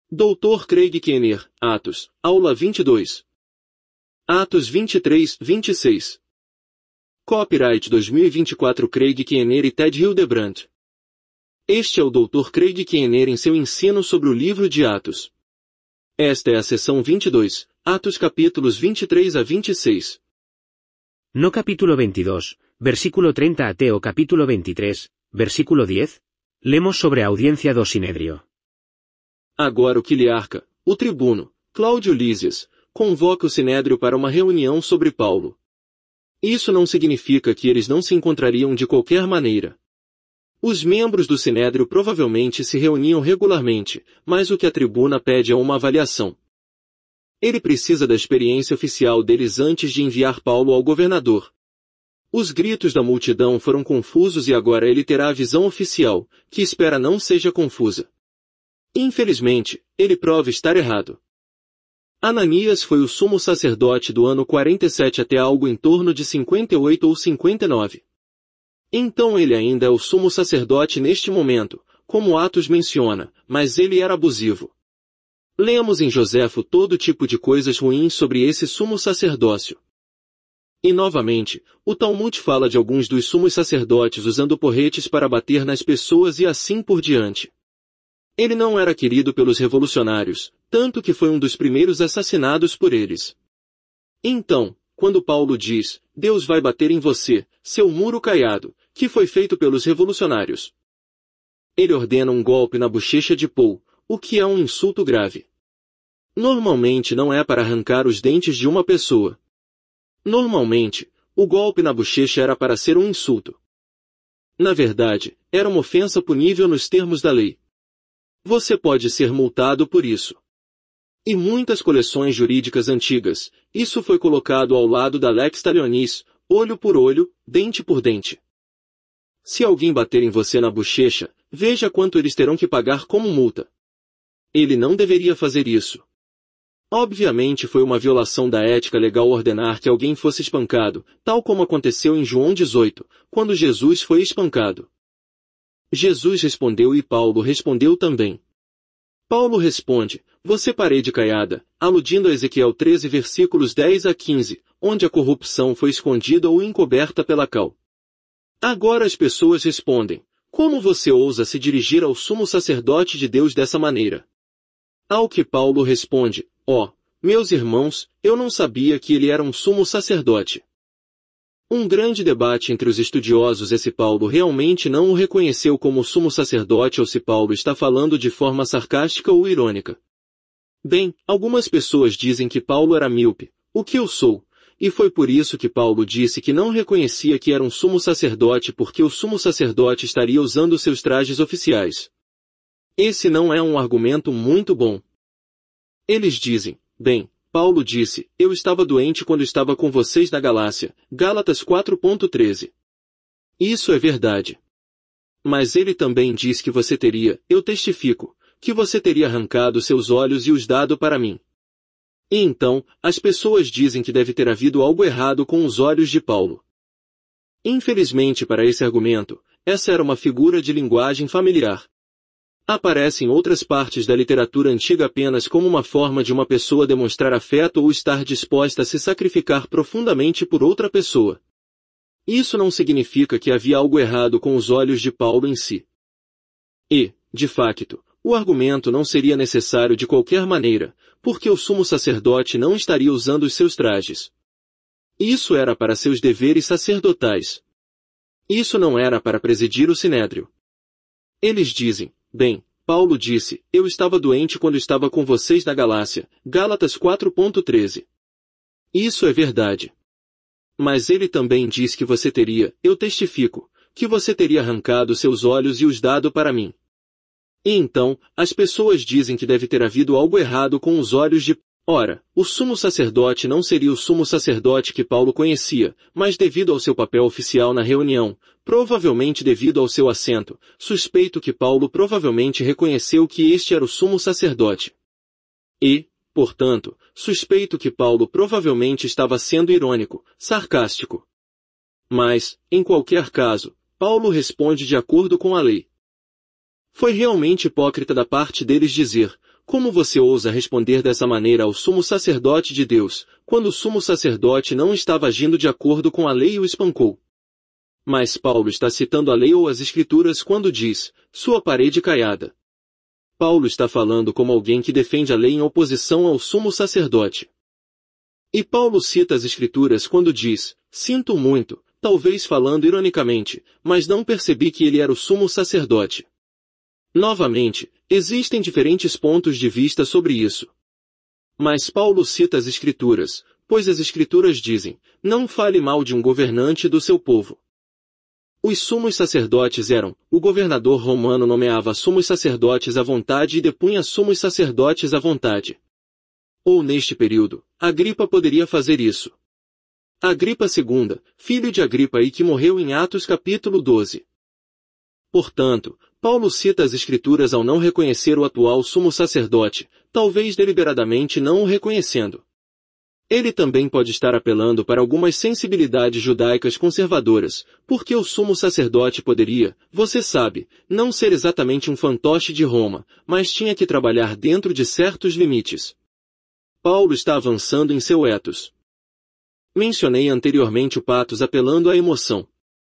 Dr. Craig Keener, Atos, aula 22. Atos 23, 26. Copyright 2024 Craig Keener e Ted Hildebrandt. Este é o Dr. Craig Keener em seu ensino sobre o livro de Atos. Esta é a seção 22, Atos capítulos 23 a 26. No capítulo 22, versículo 30 até o capítulo 23, versículo 10, lemos sobre a audiencia do Sinédrio. Agora o quiliarca, o tribuno, Cláudio Lísias, convoca o Sinédrio para uma reunião sobre Paulo. Isso não significa que eles não se encontrariam de qualquer maneira. Os membros do Sinédrio provavelmente se reuniam regularmente, mas o que a tribuna pede é uma avaliação. Ele precisa da experiência oficial deles antes de enviar Paulo ao governador. Os gritos da multidão foram confusos e agora ele terá a visão oficial, que espera não seja confusa. Infelizmente, ele prova estar errado. Ananias foi o sumo sacerdote do ano 47 até algo em torno de 58 ou 59. Então ele ainda é o sumo sacerdote neste momento, como Atos menciona, mas ele era abusivo. Lemos em Joséfo todo tipo de coisas ruins sobre esse sumo sacerdócio. E novamente, o Talmud fala de alguns dos sumos sacerdotes usando porretes para bater nas pessoas e assim por diante. Ele não era querido pelos revolucionários, tanto que foi um dos primeiros assassinados por eles. Então, quando Paulo diz, Deus vai bater em você, seu muro caiado, que foi feito pelos revolucionários. Ele ordena um golpe na bochecha de Paul, o que é um insulto grave. Normalmente não é para arrancar os dentes de uma pessoa. Normalmente, o golpe na bochecha era para ser um insulto. Na verdade, era uma ofensa punível nos termos da lei. Você pode ser multado por isso. Em muitas coleções jurídicas antigas, isso foi colocado ao lado da lex talionis, olho por olho, dente por dente. Se alguém bater em você na bochecha, veja quanto eles terão que pagar como multa. Ele não deveria fazer isso. Obviamente foi uma violação da ética legal ordenar que alguém fosse espancado, tal como aconteceu em João 18, quando Jesus foi espancado. Jesus respondeu e Paulo respondeu também. Paulo responde, você parede caiada, aludindo a Ezequiel 13 versículos 10 a 15, onde a corrupção foi escondida ou encoberta pela cal. Agora as pessoas respondem, como você ousa se dirigir ao sumo sacerdote de Deus dessa maneira? Ao que Paulo responde, meus irmãos, eu não sabia que ele era um sumo sacerdote. Um grande debate entre os estudiosos é se Paulo realmente não o reconheceu como sumo sacerdote ou se Paulo está falando de forma sarcástica ou irônica. Bem, algumas pessoas dizem que Paulo era míope, o que eu sou, e foi por isso que Paulo disse que não reconhecia que era um sumo sacerdote porque o sumo sacerdote estaria usando seus trajes oficiais. Esse não é um argumento muito bom. Eles dizem, Paulo disse, eu estava doente quando estava com vocês na Galácia, Gálatas 4.13. Isso é verdade. Mas ele também diz que você teria, eu testifico, que você teria arrancado seus olhos e os dado para mim. E então, as pessoas dizem que deve ter havido algo errado com os olhos de Paulo. Infelizmente para esse argumento, essa era uma figura de linguagem familiar. Aparece em outras partes da literatura antiga apenas como uma forma de uma pessoa demonstrar afeto ou estar disposta a se sacrificar profundamente por outra pessoa. Isso não significa que havia algo errado com os olhos de Paulo em si. E, de facto, o argumento não seria necessário de qualquer maneira, porque o sumo sacerdote não estaria usando os seus trajes. Isso era para seus deveres sacerdotais. Isso não era para presidir o Sinédrio. Eles dizem, Paulo disse, eu estava doente quando estava com vocês na Galácia, Gálatas 4.13. Isso é verdade. Mas ele também diz que você teria, eu testifico, que você teria arrancado seus olhos e os dado para mim. E então, as pessoas dizem que deve ter havido algo errado com os olhos de... Ora, o sumo sacerdote não seria o sumo sacerdote que Paulo conhecia, mas devido ao seu papel oficial na reunião, provavelmente devido ao seu assento, suspeito que Paulo provavelmente reconheceu que este era o sumo sacerdote. E, portanto, suspeito que Paulo provavelmente estava sendo irônico, sarcástico. Mas, em qualquer caso, Paulo responde de acordo com a lei. Foi realmente hipócrita da parte deles dizer, Como você ousa responder dessa maneira ao sumo sacerdote de Deus, quando o sumo sacerdote não estava agindo de acordo com a lei e o espancou? Mas Paulo está citando a lei ou as Escrituras quando diz, sua parede caiada. Paulo está falando como alguém que defende a lei em oposição ao sumo sacerdote. E Paulo cita as Escrituras quando diz, sinto muito, talvez falando ironicamente, mas não percebi que ele era o sumo sacerdote. Novamente, existem diferentes pontos de vista sobre isso. Mas Paulo cita as Escrituras, pois as Escrituras dizem, não fale mal de um governante do seu povo. Os sumos sacerdotes eram, o governador romano nomeava sumos sacerdotes à vontade e depunha sumos sacerdotes à vontade. Ou neste período, Agripa poderia fazer isso. Agripa II, filho de Agripa e que morreu em Atos capítulo 12. Portanto, Paulo cita as Escrituras ao não reconhecer o atual sumo sacerdote, talvez deliberadamente não o reconhecendo. Ele também pode estar apelando para algumas sensibilidades judaicas conservadoras, porque o sumo sacerdote poderia, você sabe, não ser exatamente um fantoche de Roma, mas tinha que trabalhar dentro de certos limites. Paulo está avançando em seu ethos. Mencionei anteriormente o pathos apelando à emoção.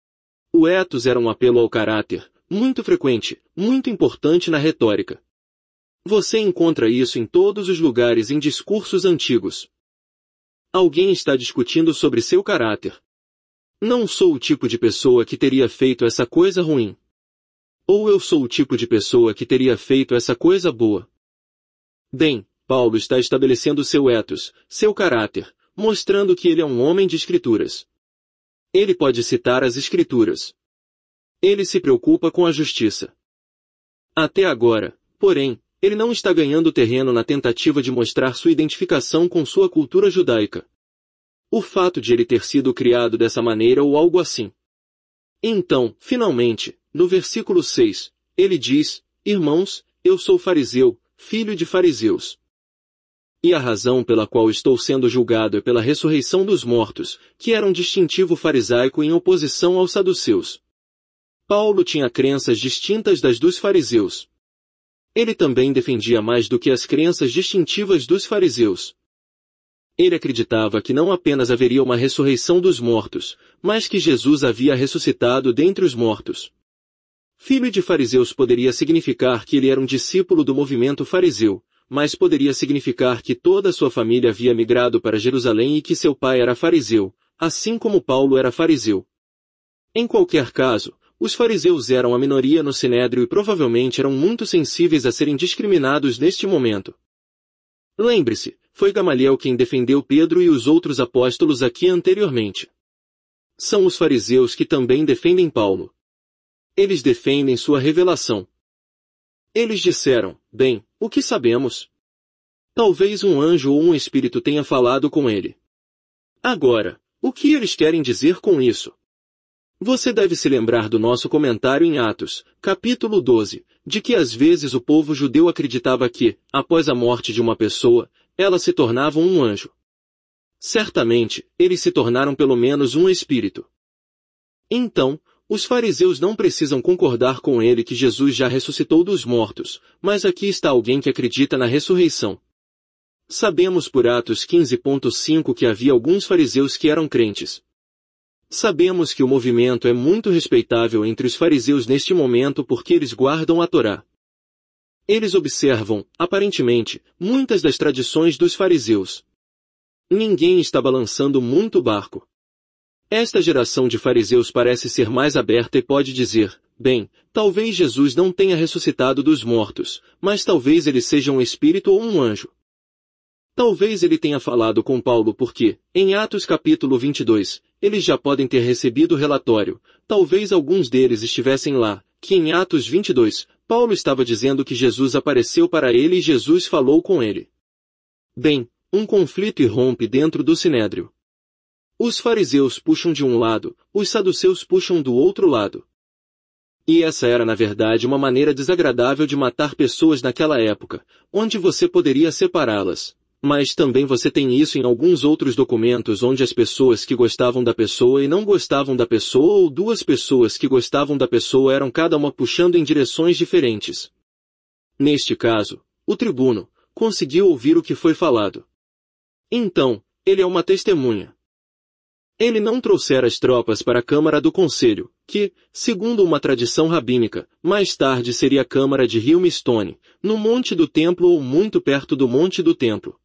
O ethos era um apelo ao caráter, muito frequente, muito importante na retórica. Você encontra isso em todos os lugares em discursos antigos. Alguém está discutindo sobre seu caráter. Não sou o tipo de pessoa que teria feito essa coisa ruim. Ou eu sou o tipo de pessoa que teria feito essa coisa boa. Bem, Paulo está estabelecendo seu ethos, seu caráter, mostrando que ele é um homem de Escrituras. Ele pode citar as Escrituras. Ele se preocupa com a justiça. Até agora, porém, ele não está ganhando terreno na tentativa de mostrar sua identificação com sua cultura judaica. O fato de ele ter sido criado dessa maneira ou algo assim. Então, finalmente, no versículo 6, ele diz, irmãos, eu sou fariseu, filho de fariseus. E a razão pela qual estou sendo julgado é pela ressurreição dos mortos, que era um distintivo farisaico em oposição aos saduceus. Paulo tinha crenças distintas das dos fariseus. Ele também defendia mais do que as crenças distintivas dos fariseus. Ele acreditava que não apenas haveria uma ressurreição dos mortos, mas que Jesus havia ressuscitado dentre os mortos. Filho de fariseus poderia significar que ele era um discípulo do movimento fariseu, mas poderia significar que toda a sua família havia migrado para Jerusalém e que seu pai era fariseu, assim como Paulo era fariseu. Em qualquer caso, os fariseus eram a minoria no Sinédrio e provavelmente eram muito sensíveis a serem discriminados neste momento. Lembre-se, foi Gamaliel quem defendeu Pedro e os outros apóstolos aqui anteriormente. São os fariseus que também defendem Paulo. Eles defendem sua revelação. Eles disseram, bem, o que sabemos? Talvez um anjo ou um espírito tenha falado com ele. Agora, o que eles querem dizer com isso? Você deve se lembrar do nosso comentário em Atos, capítulo 12, de que às vezes o povo judeu acreditava que, após a morte de uma pessoa, ela se tornava um anjo. Certamente, eles se tornaram pelo menos um espírito. Então, os fariseus não precisam concordar com ele que Jesus já ressuscitou dos mortos, mas aqui está alguém que acredita na ressurreição. Sabemos por Atos 15.5 que havia alguns fariseus que eram crentes. Sabemos que o movimento é muito respeitável entre os fariseus neste momento porque eles guardam a Torá. Eles observam, aparentemente, muitas das tradições dos fariseus. Ninguém está balançando muito o barco. Esta geração de fariseus parece ser mais aberta e pode dizer, bem, talvez Jesus não tenha ressuscitado dos mortos, mas talvez ele seja um espírito ou um anjo. Talvez ele tenha falado com Paulo porque, em Atos capítulo 22, eles já podem ter recebido o relatório, talvez alguns deles estivessem lá, que em Atos 22, Paulo estava dizendo que Jesus apareceu para ele e Jesus falou com ele. Bem, um conflito irrompe dentro do Sinédrio. Os fariseus puxam de um lado, os saduceus puxam do outro lado. E essa era na verdade uma maneira desagradável de matar pessoas naquela época, onde você poderia separá-las. Mas também você tem isso em alguns outros documentos onde as pessoas que gostavam da pessoa e não gostavam da pessoa ou duas pessoas que gostavam da pessoa eram cada uma puxando em direções diferentes. Neste caso, o tribuno, conseguiu ouvir o que foi falado. Então, ele é uma testemunha. Ele não trouxera as tropas para a Câmara do Conselho, que, segundo uma tradição rabínica, mais tarde seria a Câmara de Hilmstone, no Monte do Templo ou muito perto do Monte do Templo.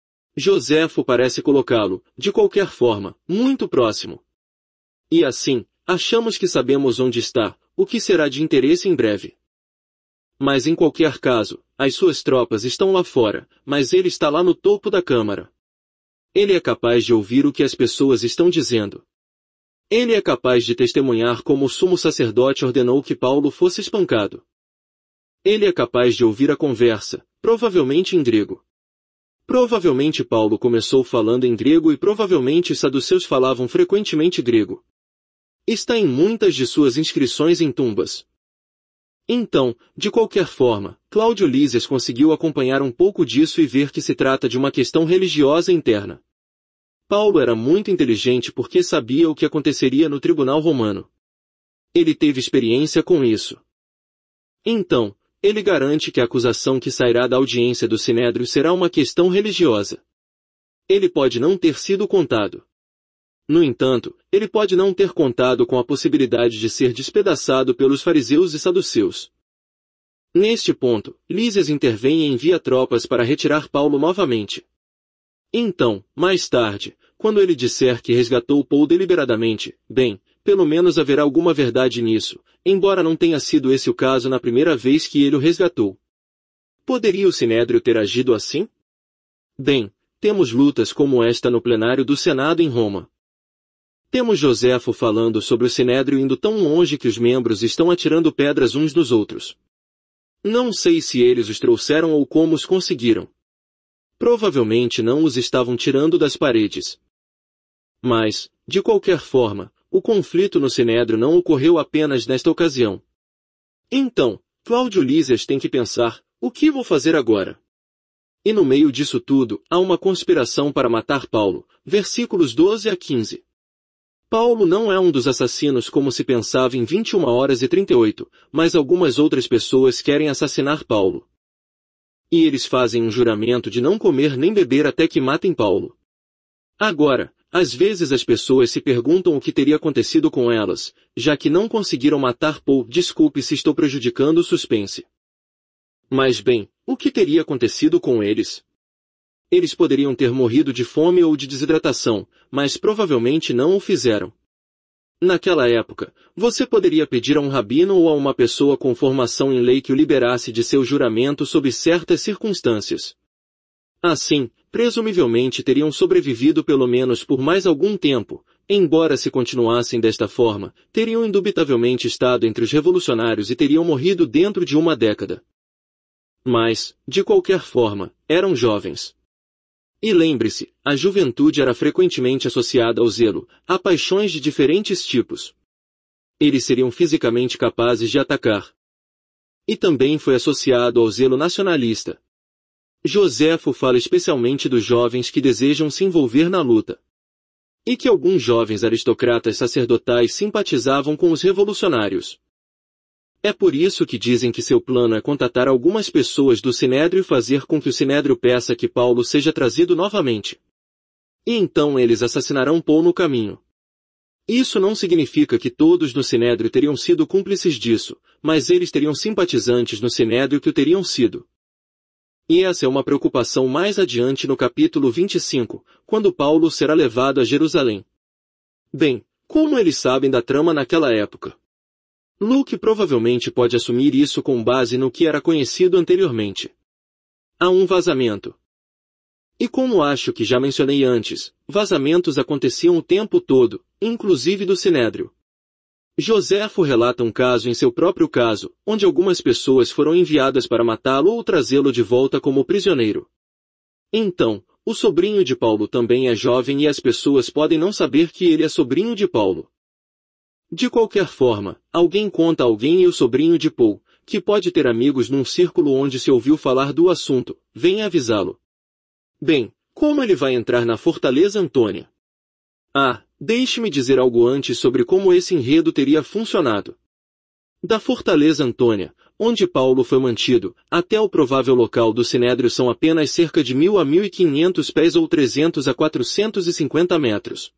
Joséfo parece colocá-lo, de qualquer forma, muito próximo. E assim, achamos que sabemos onde está, o que será de interesse em breve. Mas em qualquer caso, as suas tropas estão lá fora, mas ele está lá no topo da Câmara. Ele é capaz de ouvir o que as pessoas estão dizendo. Ele é capaz de testemunhar como o sumo sacerdote ordenou que Paulo fosse espancado. Ele é capaz de ouvir a conversa, provavelmente em grego. Provavelmente Paulo começou falando em grego e provavelmente os saduceus falavam frequentemente grego. Está em muitas de suas inscrições em tumbas. Então, de qualquer forma, Cláudio Lísias conseguiu acompanhar um pouco disso e ver que se trata de uma questão religiosa interna. Paulo era muito inteligente porque sabia o que aconteceria no tribunal romano. Ele teve experiência com isso. Então, ele garante que a acusação que sairá da audiência do Sinédrio será uma questão religiosa. Ele pode não ter sido contado. No entanto, ele pode não ter contado com a possibilidade de ser despedaçado pelos fariseus e saduceus. Neste ponto, Lísias intervém e envia tropas para retirar Paulo novamente. Então, mais tarde, quando ele disser que resgatou Paulo deliberadamente, bem, pelo menos haverá alguma verdade nisso, embora não tenha sido esse o caso na primeira vez que ele o resgatou. Poderia o Sinédrio ter agido assim? Bem, temos lutas como esta no plenário do Senado em Roma. Temos Joséfo falando sobre o Sinédrio indo tão longe que os membros estão atirando pedras uns nos outros. Não sei se eles os trouxeram ou como os conseguiram. Provavelmente não os estavam tirando das paredes. Mas, de qualquer forma, o conflito no Sinédrio não ocorreu apenas nesta ocasião. Então, Cláudio Lísias tem que pensar, o que vou fazer agora? E no meio disso tudo, há uma conspiração para matar Paulo, versículos 12 a 15. Paulo não é um dos assassinos como se pensava em 21h38, mas algumas outras pessoas querem assassinar Paulo. E eles fazem um juramento de não comer nem beber até que matem Paulo. Agora, às vezes as pessoas se perguntam o que teria acontecido com elas, já que não conseguiram matar Paulo. Desculpe se estou prejudicando o suspense. Mas bem, o que teria acontecido com eles? Eles poderiam ter morrido de fome ou de desidratação, mas provavelmente não o fizeram. Naquela época, você poderia pedir a um rabino ou a uma pessoa com formação em lei que o liberasse de seu juramento sob certas circunstâncias. Assim, presumivelmente teriam sobrevivido pelo menos por mais algum tempo, embora se continuassem desta forma, teriam indubitavelmente estado entre os revolucionários e teriam morrido dentro de uma década. Mas, de qualquer forma, eram jovens. E lembre-se, a juventude era frequentemente associada ao zelo, a paixões de diferentes tipos. Eles seriam fisicamente capazes de atacar. E também foi associado ao zelo nacionalista. Joséfo fala especialmente dos jovens que desejam se envolver na luta. E que alguns jovens aristocratas sacerdotais simpatizavam com os revolucionários. É por isso que dizem que seu plano é contatar algumas pessoas do Sinédrio e fazer com que o Sinédrio peça que Paulo seja trazido novamente. E então eles assassinarão Paulo no caminho. Isso não significa que todos no Sinédrio teriam sido cúmplices disso, mas eles teriam simpatizantes no Sinédrio que o teriam sido. E essa é uma preocupação mais adiante no capítulo 25, quando Paulo será levado a Jerusalém. Bem, como eles sabem da trama naquela época? Luke provavelmente pode assumir isso com base no que era conhecido anteriormente. Há um vazamento. E como acho que já mencionei antes, vazamentos aconteciam o tempo todo, inclusive do Sinédrio. Joséfo relata um caso em seu próprio caso, onde algumas pessoas foram enviadas para matá-lo ou trazê-lo de volta como prisioneiro. Então, o sobrinho de Paulo também é jovem e as pessoas podem não saber que ele é sobrinho de Paulo. De qualquer forma, alguém conta a alguém e o sobrinho de Paulo, que pode ter amigos num círculo onde se ouviu falar do assunto, vem avisá-lo. Bem, como ele vai entrar na Fortaleza Antônia? Deixe-me dizer algo antes sobre como esse enredo teria funcionado. Da Fortaleza Antônia, onde Paulo foi mantido, até o provável local do Sinédrio são apenas cerca de 1.000 a 1.500 pés ou 300 a 450 metros.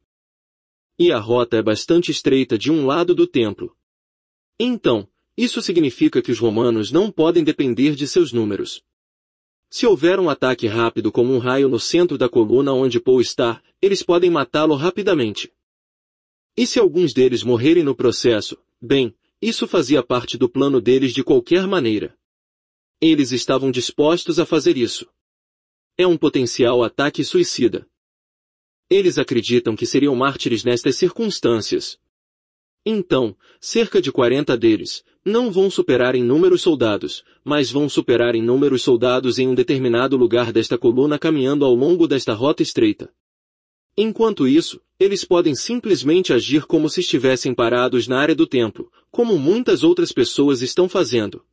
E a rota é bastante estreita de um lado do templo. Então, isso significa que os romanos não podem depender de seus números. Se houver um ataque rápido como um raio no centro da coluna onde Paul está, eles podem matá-lo rapidamente. E se alguns deles morrerem no processo, bem, isso fazia parte do plano deles de qualquer maneira. Eles estavam dispostos a fazer isso. É um potencial ataque suicida. Eles acreditam que seriam mártires nestas circunstâncias. Então, cerca de 40 deles, não vão superar em número soldados, mas vão superar em número soldados em um determinado lugar desta coluna caminhando ao longo desta rota estreita. Enquanto isso, eles podem simplesmente agir como se estivessem parados na área do templo, como muitas outras pessoas estão fazendo.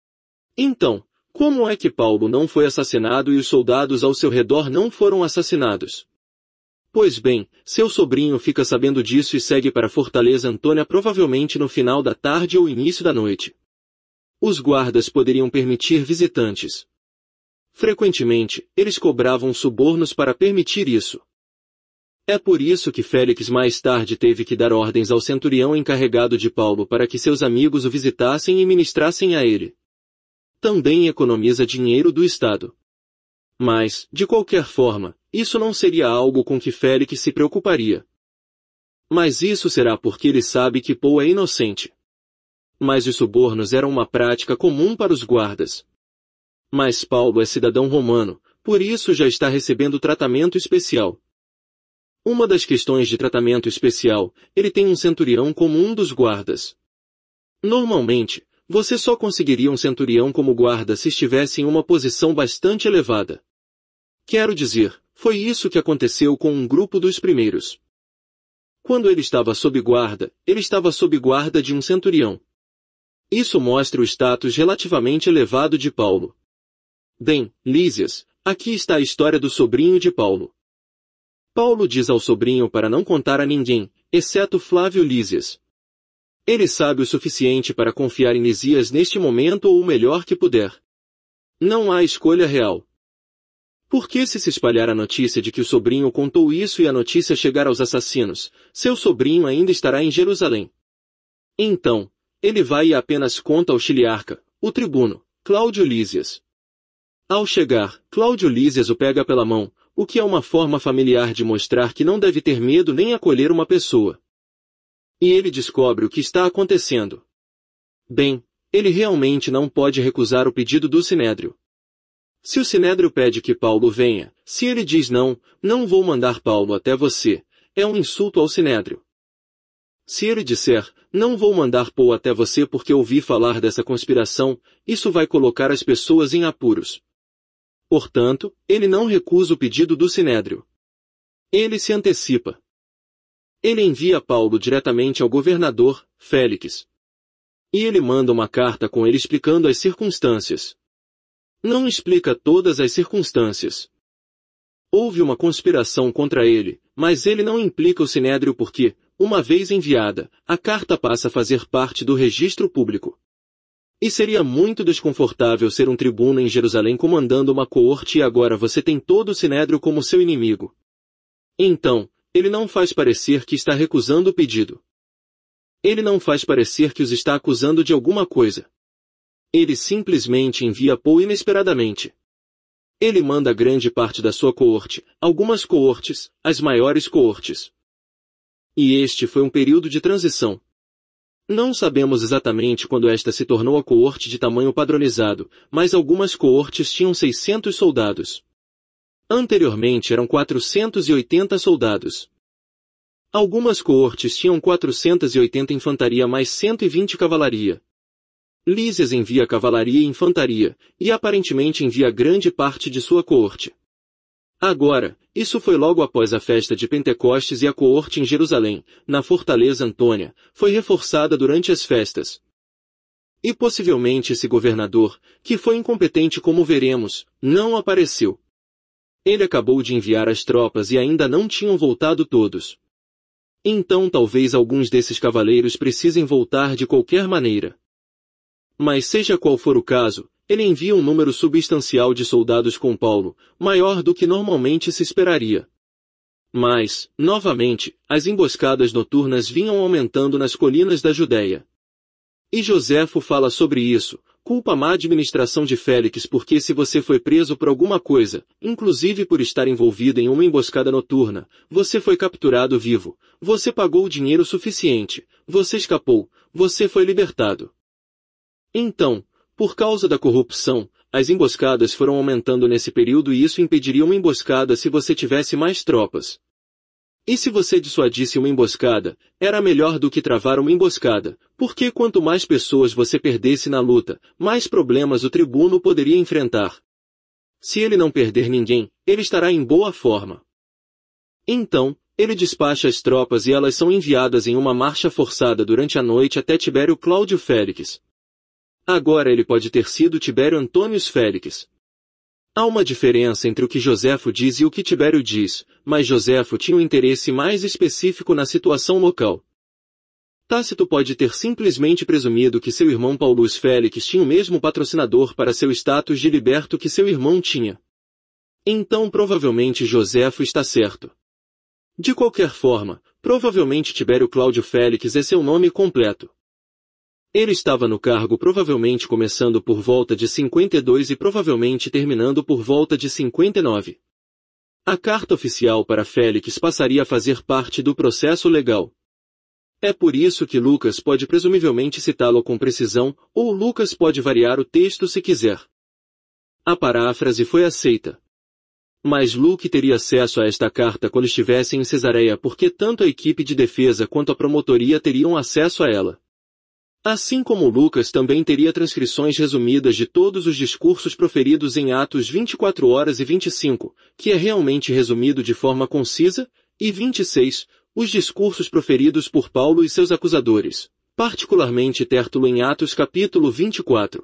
Então, como é que Paulo não foi assassinado e os soldados ao seu redor não foram assassinados? Pois bem, seu sobrinho fica sabendo disso e segue para a Fortaleza Antônia provavelmente no final da tarde ou início da noite. Os guardas poderiam permitir visitantes. Frequentemente, eles cobravam subornos para permitir isso. É por isso que Félix mais tarde teve que dar ordens ao centurião encarregado de Paulo para que seus amigos o visitassem e ministrassem a ele. Também economiza dinheiro do Estado. Mas, de qualquer forma, isso não seria algo com que Félix se preocuparia. Mas isso será porque ele sabe que Paul é inocente. Mas os subornos eram uma prática comum para os guardas. Mas Paulo é cidadão romano, por isso já está recebendo tratamento especial. Uma das questões de tratamento especial, ele tem um centurião como um dos guardas. Normalmente, você só conseguiria um centurião como guarda se estivesse em uma posição bastante elevada. Quero dizer, foi isso que aconteceu com um grupo dos primeiros. Quando ele estava sob guarda de um centurião. Isso mostra o status relativamente elevado de Paulo. Bem, Lísias, aqui está a história do sobrinho de Paulo. Paulo diz ao sobrinho para não contar a ninguém, exceto Flávio Lísias. Ele sabe o suficiente para confiar em Lísias neste momento ou o melhor que puder. Não há escolha real. Porque se espalhar a notícia de que o sobrinho contou isso e a notícia chegar aos assassinos, seu sobrinho ainda estará em Jerusalém. Então, ele vai e apenas conta ao chiliarca, o tribuno, Cláudio Lísias. Ao chegar, Cláudio Lísias o pega pela mão, o que é uma forma familiar de mostrar que não deve ter medo nem acolher uma pessoa. E ele descobre o que está acontecendo. Bem, ele realmente não pode recusar o pedido do Sinédrio. Se o Sinédrio pede que Paulo venha, se ele diz não, não vou mandar Paulo até você, é um insulto ao Sinédrio. Se ele disser, não vou mandar Paulo até você porque ouvi falar dessa conspiração, isso vai colocar as pessoas em apuros. Portanto, ele não recusa o pedido do Sinédrio. Ele se antecipa. Ele envia Paulo diretamente ao governador, Félix. E ele manda uma carta com ele explicando as circunstâncias. Não explica todas as circunstâncias. Houve uma conspiração contra ele, mas ele não implica o Sinédrio porque, uma vez enviada, a carta passa a fazer parte do registro público. E seria muito desconfortável ser um tribuno em Jerusalém comandando uma coorte e agora você tem todo o Sinédrio como seu inimigo. Então, ele não faz parecer que está recusando o pedido. Ele não faz parecer que os está acusando de alguma coisa. Ele simplesmente envia Paulo inesperadamente. Ele manda grande parte da sua coorte, algumas coortes, as maiores coortes. E este foi um período de transição. Não sabemos exatamente quando esta se tornou a coorte de tamanho padronizado, mas algumas coortes tinham 600 soldados. Anteriormente eram 480 soldados. Algumas coortes tinham 480 infantaria mais 120 cavalaria. Lísias envia cavalaria e infantaria, e aparentemente envia grande parte de sua coorte. Agora, isso foi logo após a festa de Pentecostes e a coorte em Jerusalém, na Fortaleza Antônia, foi reforçada durante as festas. E possivelmente esse governador, que foi incompetente como veremos, não apareceu. Ele acabou de enviar as tropas e ainda não tinham voltado todos. Então talvez alguns desses cavaleiros precisem voltar de qualquer maneira. Mas seja qual for o caso, ele envia um número substancial de soldados com Paulo, maior do que normalmente se esperaria. Mas, novamente, as emboscadas noturnas vinham aumentando nas colinas da Judéia. E Joséfo fala sobre isso: culpa a má administração de Félix, porque se você foi preso por alguma coisa, inclusive por estar envolvido em uma emboscada noturna, você foi capturado vivo, você pagou o dinheiro suficiente, você escapou, você foi libertado. Então, por causa da corrupção, as emboscadas foram aumentando nesse período e isso impediria uma emboscada se você tivesse mais tropas. E se você dissuadisse uma emboscada, era melhor do que travar uma emboscada, porque quanto mais pessoas você perdesse na luta, mais problemas o tribuno poderia enfrentar. Se ele não perder ninguém, ele estará em boa forma. Então, ele despacha as tropas e elas são enviadas em uma marcha forçada durante a noite até Tibério Cláudio Félix. Agora ele pode ter sido Tibério Antônios Félix. Há uma diferença entre o que Joséfo diz e o que Tibério diz, mas Joséfo tinha um interesse mais específico na situação local. Tácito pode ter simplesmente presumido que seu irmão Paulus Félix tinha o mesmo patrocinador para seu status de liberto que seu irmão tinha. Então provavelmente Joséfo está certo. De qualquer forma, provavelmente Tibério Cláudio Félix é seu nome completo. Ele estava no cargo provavelmente começando por volta de 52 e provavelmente terminando por volta de 59. A carta oficial para Félix passaria a fazer parte do processo legal. É por isso que Lucas pode presumivelmente citá-lo com precisão, ou Lucas pode variar o texto se quiser. A paráfrase foi aceita. Mas Luke teria acesso a esta carta quando estivesse em Cesareia porque tanto a equipe de defesa quanto a promotoria teriam acesso a ela. Assim como Lucas também teria transcrições resumidas de todos os discursos proferidos em Atos 24 horas e 25, que é realmente resumido de forma concisa, e 26, os discursos proferidos por Paulo e seus acusadores, particularmente Tértulo em Atos capítulo 24.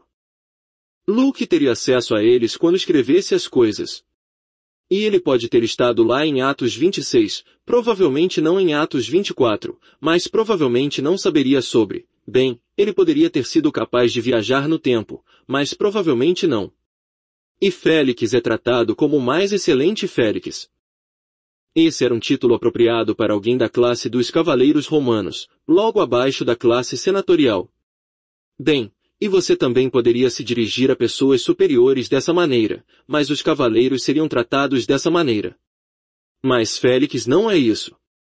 Luke teria acesso a eles quando escrevesse as coisas. E ele pode ter estado lá em Atos 26, provavelmente não em Atos 24, mas provavelmente não saberia sobre. Bem, ele poderia ter sido capaz de viajar no tempo, mas provavelmente não. E Félix é tratado como o mais excelente Félix. Esse era um título apropriado para alguém da classe dos cavaleiros romanos, logo abaixo da classe senatorial. Bem, e você também poderia se dirigir a pessoas superiores dessa maneira, mas os cavaleiros seriam tratados dessa maneira. Mas Félix não é isso.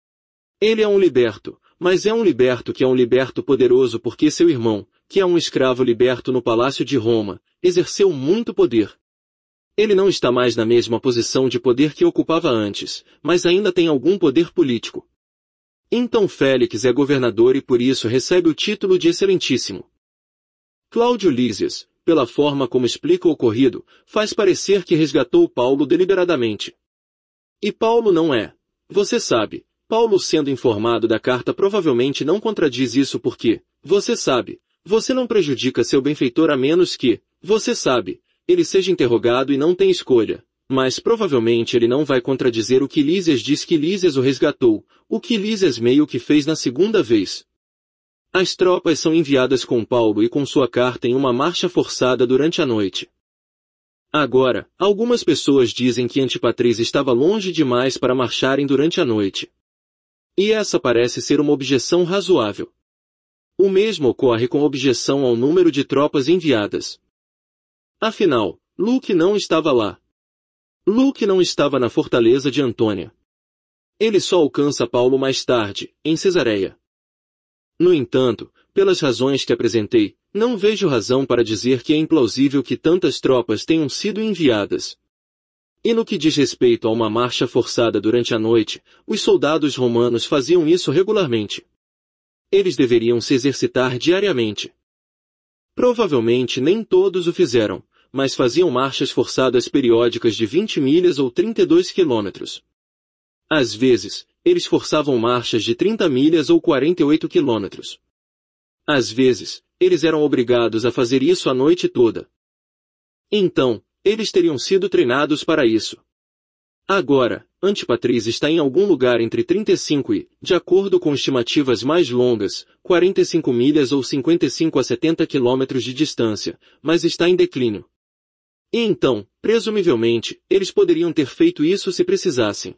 Ele é um liberto, mas é um liberto que é um liberto poderoso porque seu irmão, que é um escravo liberto no palácio de Roma, exerceu muito poder. Ele não está mais na mesma posição de poder que ocupava antes, mas ainda tem algum poder político. Então Félix é governador e por isso recebe o título de Excelentíssimo. Cláudio Lísias, pela forma como explica o ocorrido, faz parecer que resgatou Paulo deliberadamente. E Paulo não é. Você sabe, Paulo sendo informado da carta provavelmente não contradiz isso porque, você sabe, você não prejudica seu benfeitor a menos que, você sabe, ele seja interrogado e não tem escolha. Mas provavelmente ele não vai contradizer o que Lísias diz que Lísias o resgatou, o que Lísias meio que fez na segunda vez. As tropas são enviadas com Paulo e com sua carta em uma marcha forçada durante a noite. Agora, algumas pessoas dizem que Antipatriz estava longe demais para marcharem durante a noite. E essa parece ser uma objeção razoável. O mesmo ocorre com a objeção ao número de tropas enviadas. Afinal, Luke não estava lá. Luke não estava na fortaleza de Antônia. Ele só alcança Paulo mais tarde, em Cesareia. No entanto, pelas razões que apresentei, não vejo razão para dizer que é implausível que tantas tropas tenham sido enviadas. E no que diz respeito a uma marcha forçada durante a noite, os soldados romanos faziam isso regularmente. Eles deveriam se exercitar diariamente. Provavelmente nem todos o fizeram, mas faziam marchas forçadas periódicas de 20 milhas ou 32 quilômetros. Às vezes, eles forçavam marchas de 30 milhas ou 48 quilômetros. Às vezes, eles eram obrigados a fazer isso a noite toda. Então, eles teriam sido treinados para isso. Agora, Antipatris está em algum lugar entre 35 e, de acordo com estimativas mais longas, 45 milhas ou 55 a 70 quilômetros de distância, mas está em declínio. E então, presumivelmente, eles poderiam ter feito isso se precisassem.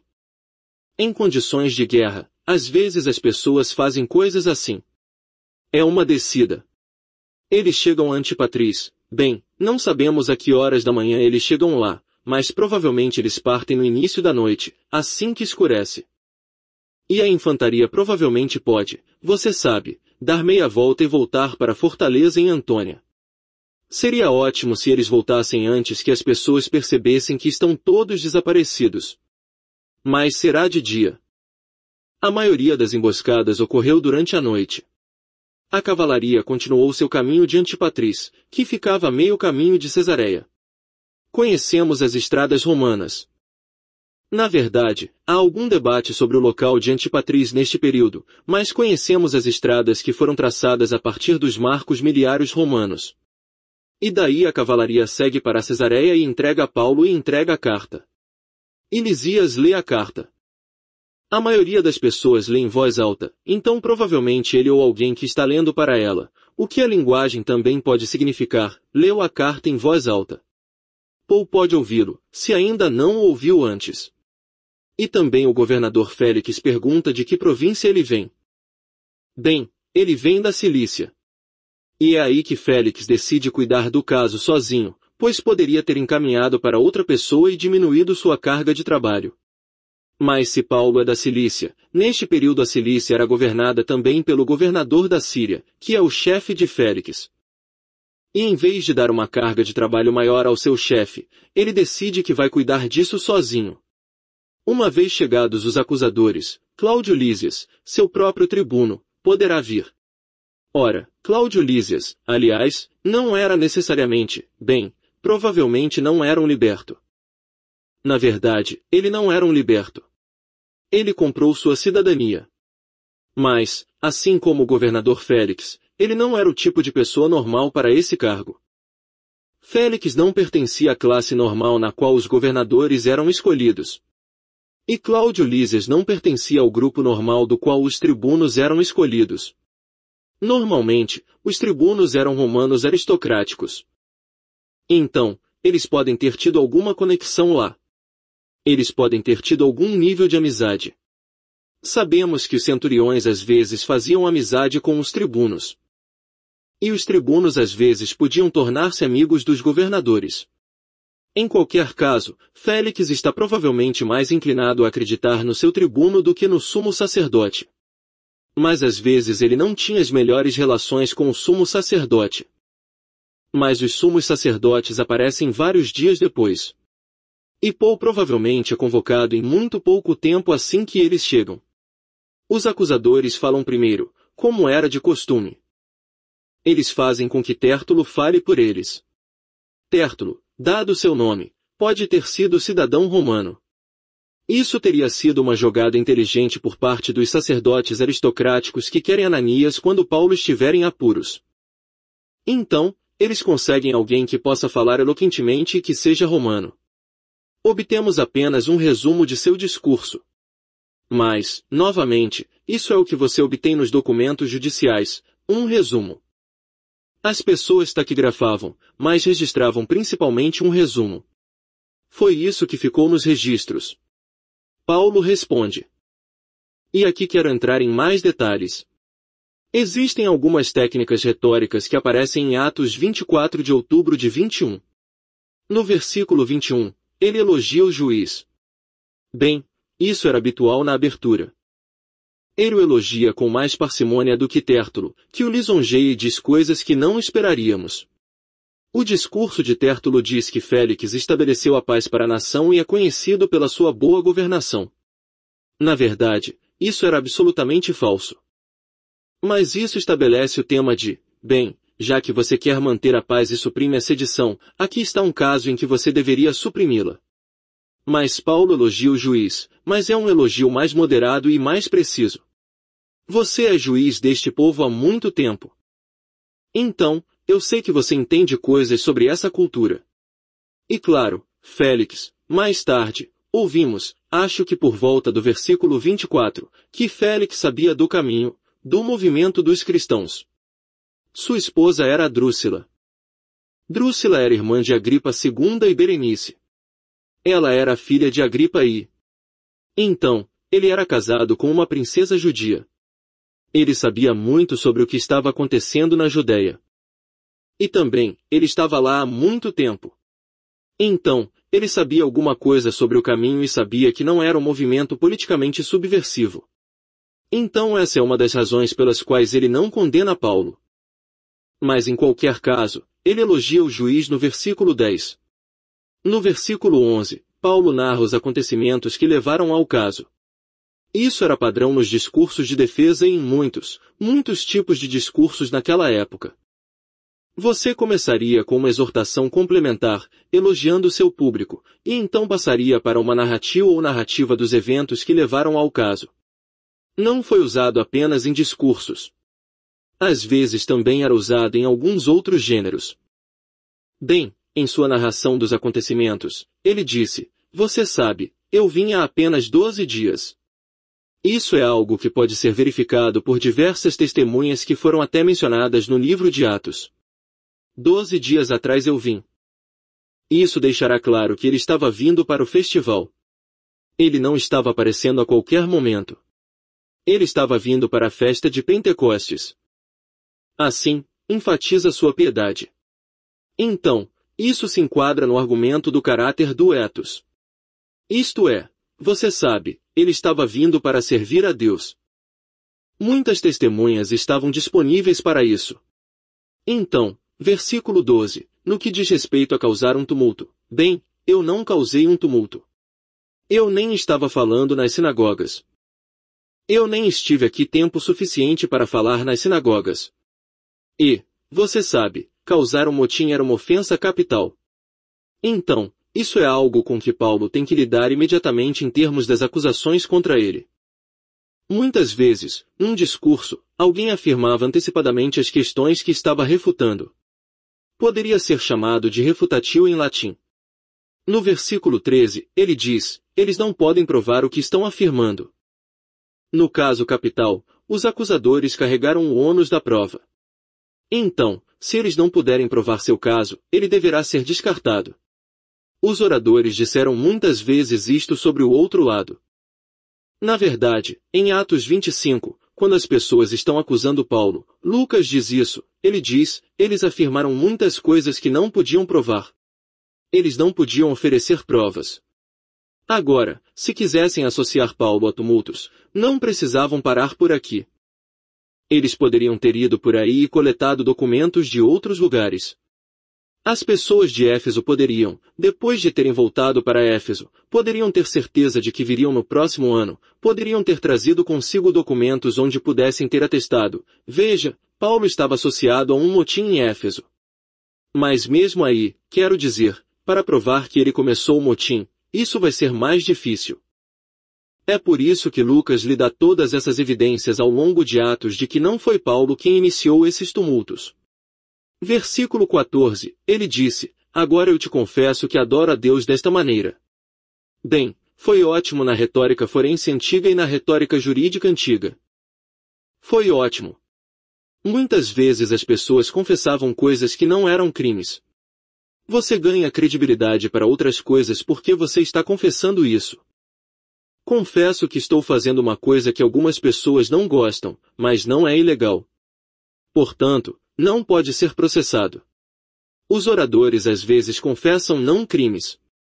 Em condições de guerra, às vezes as pessoas fazem coisas assim. É uma descida. Eles chegam a Antipatris. Bem, não sabemos a que horas da manhã eles chegam lá, mas provavelmente eles partem no início da noite, assim que escurece. E a infantaria provavelmente pode, você sabe, dar meia volta e voltar para a fortaleza em Antônia. Seria ótimo se eles voltassem antes que as pessoas percebessem que estão todos desaparecidos. Mas será de dia. A maioria das emboscadas ocorreu durante a noite. A cavalaria continuou seu caminho de Antipatris, que ficava a meio caminho de Cesareia. Conhecemos as estradas romanas. Na verdade, há algum debate sobre o local de Antipatris neste período, mas conhecemos as estradas que foram traçadas a partir dos marcos miliários romanos. E daí a cavalaria segue para Cesareia e entrega a Paulo e entrega a carta. E Lisias lê a carta. A maioria das pessoas lê em voz alta, então provavelmente ele ou alguém que está lendo para ela, o que a linguagem também pode significar, leu a carta em voz alta. Paul pode ouvi-lo, se ainda não o ouviu antes. E também o governador Félix pergunta de que província ele vem. Bem, ele vem da Cilícia. E é aí que Félix decide cuidar do caso sozinho, pois poderia ter encaminhado para outra pessoa e diminuído sua carga de trabalho. Mas se Paulo é da Cilícia, neste período a Cilícia era governada também pelo governador da Síria, que é o chefe de Félix. E em vez de dar uma carga de trabalho maior ao seu chefe, ele decide que vai cuidar disso sozinho. Uma vez chegados os acusadores, Cláudio Lísias, seu próprio tribuno, poderá vir. Ora, Cláudio Lísias, aliás, não era necessariamente, bem, provavelmente não era um liberto. Na verdade, ele não era um liberto. Ele comprou sua cidadania. Mas, assim como o governador Félix, ele não era o tipo de pessoa normal para esse cargo. Félix não pertencia à classe normal na qual os governadores eram escolhidos. E Cláudio Lísias não pertencia ao grupo normal do qual os tribunos eram escolhidos. Normalmente, os tribunos eram romanos aristocráticos. Então, eles podem ter tido alguma conexão lá. Eles podem ter tido algum nível de amizade. Sabemos que os centuriões às vezes faziam amizade com os tribunos. E os tribunos às vezes podiam tornar-se amigos dos governadores. Em qualquer caso, Félix está provavelmente mais inclinado a acreditar no seu tribuno do que no sumo sacerdote. Mas às vezes ele não tinha as melhores relações com o sumo sacerdote. Mas os sumos sacerdotes aparecem vários dias depois. E Paul provavelmente é convocado em muito pouco tempo assim que eles chegam. Os acusadores falam primeiro, como era de costume. Eles fazem com que Tértulo fale por eles. Tértulo, dado seu nome, pode ter sido cidadão romano. Isso teria sido uma jogada inteligente por parte dos sacerdotes aristocráticos que querem Ananias quando Paulo estiver em apuros. Então, eles conseguem alguém que possa falar eloquentemente e que seja romano. Obtemos apenas um resumo de seu discurso. Mas, novamente, isso é o que você obtém nos documentos judiciais, um resumo. As pessoas taquigrafavam, mas registravam principalmente um resumo. Foi isso que ficou nos registros. Paulo responde. E aqui quero entrar em mais detalhes. Existem algumas técnicas retóricas que aparecem em Atos 24 de outubro de 21. No versículo 21, ele elogia o juiz. Bem, isso era habitual na abertura. Ele o elogia com mais parcimônia do que Tértulo, que o lisonjeia e diz coisas que não esperaríamos. O discurso de Tértulo diz que Félix estabeleceu a paz para a nação e é conhecido pela sua boa governação. Na verdade, isso era absolutamente falso. Mas isso estabelece o tema de, bem, já que você quer manter a paz e suprime a sedição, aqui está um caso em que você deveria suprimi-la. Mas Paulo elogia o juiz, mas é um elogio mais moderado e mais preciso. Você é juiz deste povo há muito tempo. Então, eu sei que você entende coisas sobre essa cultura. E claro, Félix, mais tarde, Ouvimos, acho que por volta do versículo 24, que Félix sabia do caminho, do movimento dos cristãos. Sua esposa era a Drúxila. Drúxila era irmã de Agripa II e Berenice. Ela era filha de Agripa I. Então, ele era casado com uma princesa judia. Ele sabia muito sobre o que estava acontecendo na Judeia. E também, ele estava lá há muito tempo. Então, ele sabia alguma coisa sobre o caminho e sabia que não era um movimento politicamente subversivo. Então essa é uma das razões pelas quais ele não condena Paulo. Mas em qualquer caso, ele elogia o juiz no versículo 10. No versículo 11, Paulo narra os acontecimentos que levaram ao caso. Isso era padrão nos discursos de defesa e em muitos tipos de discursos naquela época. Você começaria com uma exortação complementar, elogiando seu público, e então passaria para uma narrativa dos eventos que levaram ao caso. Não foi usado apenas em discursos. Às vezes também era usado em alguns outros gêneros. Bem, em sua narração dos acontecimentos, ele disse, você sabe, eu vim há apenas 12 dias. Isso é algo que pode ser verificado por diversas testemunhas que foram até mencionadas no livro de Atos. 12 dias atrás eu vim. Isso deixará claro que ele estava vindo para o festival. Ele não estava aparecendo a qualquer momento. Ele estava vindo para a festa de Pentecostes. Assim, enfatiza sua piedade. Então, isso se enquadra no argumento do caráter do etos. Isto é, você sabe, ele estava vindo para servir a Deus. Muitas testemunhas estavam disponíveis para isso. Então, versículo 12, no que diz respeito a causar um tumulto. Bem, eu não causei um tumulto. Eu nem estava falando nas sinagogas. Eu nem estive aqui tempo suficiente para falar nas sinagogas. E, você sabe, causar um motim era uma ofensa capital. Então, isso é algo com que Paulo tem que lidar imediatamente em termos das acusações contra ele. Muitas vezes, num discurso, alguém afirmava antecipadamente as questões que estava refutando. Poderia ser chamado de refutativo em latim. No versículo 13, ele diz, eles não podem provar o que estão afirmando. No caso capital, os acusadores carregaram o ônus da prova. Então, se eles não puderem provar seu caso, ele deverá ser descartado. Os oradores disseram muitas vezes isto sobre o outro lado. Na verdade, em Atos 25, quando as pessoas estão acusando Paulo, Lucas diz isso, ele diz, eles afirmaram muitas coisas que não podiam provar. Eles não podiam oferecer provas. Agora, se quisessem associar Paulo a tumultos, não precisavam parar por aqui. Eles poderiam ter ido por aí e coletado documentos de outros lugares. As pessoas de Éfeso poderiam, depois de terem voltado para Éfeso, poderiam ter certeza de que viriam no próximo ano, poderiam ter trazido consigo documentos onde pudessem ter atestado, veja, Paulo estava associado a um motim em Éfeso. Mas mesmo aí, quero dizer, para provar que ele começou o motim, isso vai ser mais difícil. É por isso que Lucas lhe dá todas essas evidências ao longo de Atos de que não foi Paulo quem iniciou esses tumultos. Versículo 14, ele disse, agora eu te confesso que adoro a Deus desta maneira. Bem, foi ótimo na retórica forense antiga e na retórica jurídica antiga. Foi ótimo. Muitas vezes as pessoas confessavam coisas que não eram crimes. Você ganha credibilidade para outras coisas porque você está confessando isso. Confesso que estou fazendo uma coisa que algumas pessoas não gostam, mas não é ilegal. Portanto, não pode ser processado. Os oradores às vezes confessam não crimes.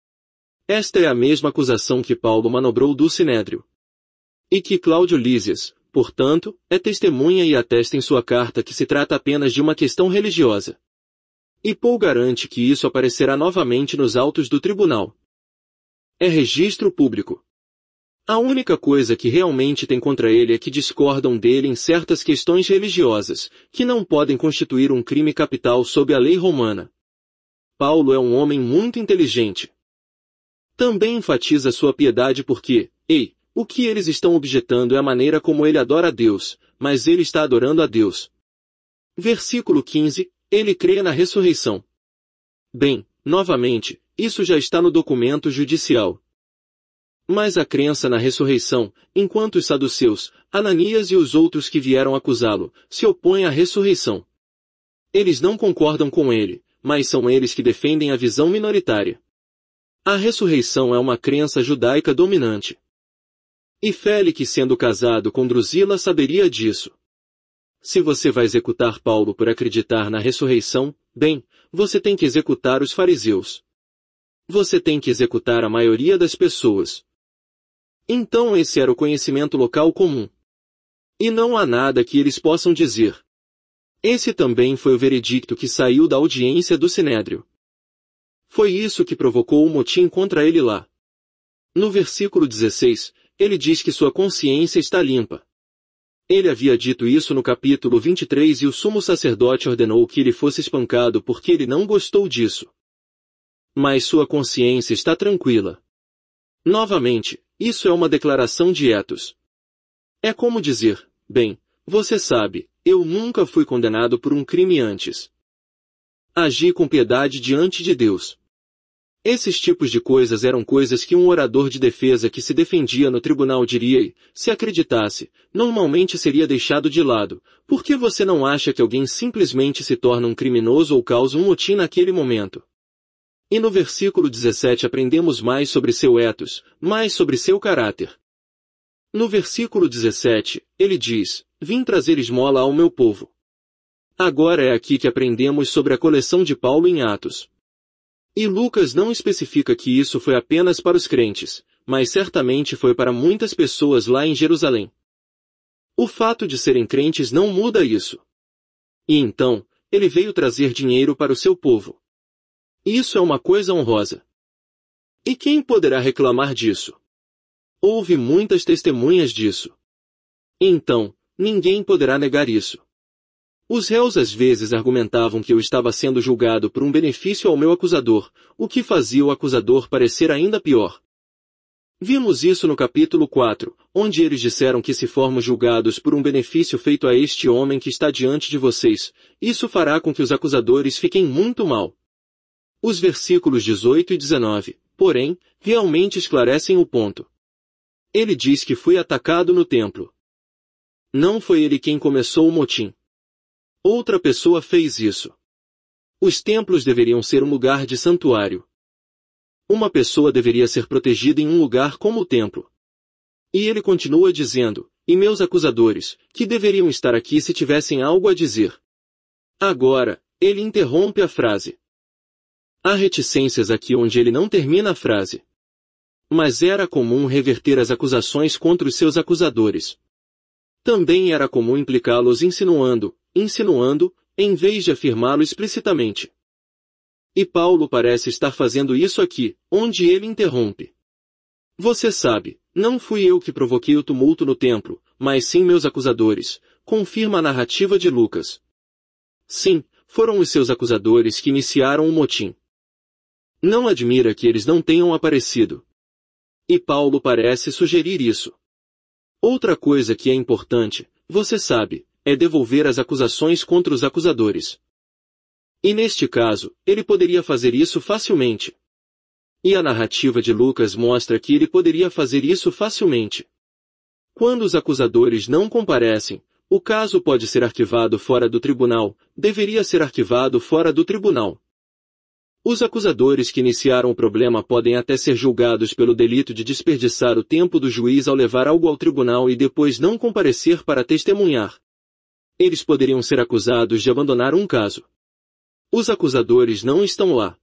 Esta é a mesma acusação que Paulo manobrou do Sinédrio. E que Cláudio Lísias, portanto, é testemunha e atesta em sua carta que se trata apenas de uma questão religiosa. E Paul garante que isso aparecerá novamente nos autos do tribunal. É registro público. A única coisa que realmente tem contra ele é que discordam dele em certas questões religiosas, que não podem constituir um crime capital sob a lei romana. Paulo é um homem muito inteligente. Também enfatiza sua piedade porque, o que eles estão objetando é a maneira como ele adora a Deus, mas ele está adorando a Deus. Versículo 15, ele crê na ressurreição. Bem, novamente, isso já está no documento judicial. Mas a crença na ressurreição, enquanto os saduceus, Ananias e os outros que vieram acusá-lo, se opõem à ressurreição. Eles não concordam com ele, mas são eles que defendem a visão minoritária. A ressurreição é uma crença judaica dominante. E Félix, sendo casado com Drusila, saberia disso. Se você vai executar Paulo por acreditar na ressurreição, bem, você tem que executar os fariseus. Você tem que executar a maioria das pessoas. Então esse era o conhecimento local comum. E não há nada que eles possam dizer. Esse também foi o veredicto que saiu da audiência do Sinédrio. Foi isso que provocou o motim contra ele lá. No versículo 16, ele diz que sua consciência está limpa. Ele havia dito isso no capítulo 23 e o sumo sacerdote ordenou que ele fosse espancado porque ele não gostou disso. Mas sua consciência está tranquila. Novamente, isso é uma declaração de etos. É como dizer, bem, você sabe, eu nunca fui condenado por um crime antes. Agi com piedade diante de Deus. Esses tipos de coisas eram coisas que um orador de defesa que se defendia no tribunal diria e, se acreditasse, normalmente seria deixado de lado. Por que você não acha que alguém simplesmente se torna um criminoso ou causa um motim naquele momento? E no versículo 17 aprendemos mais sobre seu etos, mais sobre seu caráter. No versículo 17, ele diz, vim trazer esmola ao meu povo. Agora é aqui que aprendemos sobre a coleção de Paulo em Atos. E Lucas não especifica que isso foi apenas para os crentes, mas certamente foi para muitas pessoas lá em Jerusalém. O fato de serem crentes não muda isso. E então, ele veio trazer dinheiro para o seu povo. Isso é uma coisa honrosa. E quem poderá reclamar disso? Houve muitas testemunhas disso. Então, ninguém poderá negar isso. Os réus às vezes argumentavam que eu estava sendo julgado por um benefício ao meu acusador, o que fazia o acusador parecer ainda pior. Vimos isso no capítulo 4, onde eles disseram que se formos julgados por um benefício feito a este homem que está diante de vocês, isso fará com que os acusadores fiquem muito mal. Os versículos 18 e 19, porém, realmente esclarecem o ponto. Ele diz que foi atacado no templo. Não foi ele quem começou o motim. Outra pessoa fez isso. Os templos deveriam ser um lugar de santuário. Uma pessoa deveria ser protegida em um lugar como o templo. E ele continua dizendo, e meus acusadores, que deveriam estar aqui se tivessem algo a dizer. Agora, ele interrompe a frase. Há reticências aqui onde ele não termina a frase. Mas era comum reverter as acusações contra os seus acusadores. Também era comum implicá-los insinuando, em vez de afirmá-lo explicitamente. E Paulo parece estar fazendo isso aqui, onde ele interrompe. Você sabe, não fui eu que provoquei o tumulto no templo, mas sim meus acusadores, confirma a narrativa de Lucas. Sim, foram os seus acusadores que iniciaram o motim. Não admira que eles não tenham aparecido. E Paulo parece sugerir isso. Outra coisa que é importante, você sabe, é devolver as acusações contra os acusadores. E neste caso, ele poderia fazer isso facilmente. E a narrativa de Lucas mostra que ele poderia fazer isso facilmente. Quando os acusadores não comparecem, o caso pode ser arquivado fora do tribunal, deveria ser arquivado fora do tribunal. Os acusadores que iniciaram o problema podem até ser julgados pelo delito de desperdiçar o tempo do juiz ao levar algo ao tribunal e depois não comparecer para testemunhar. Eles poderiam ser acusados de abandonar um caso. Os acusadores não estão lá.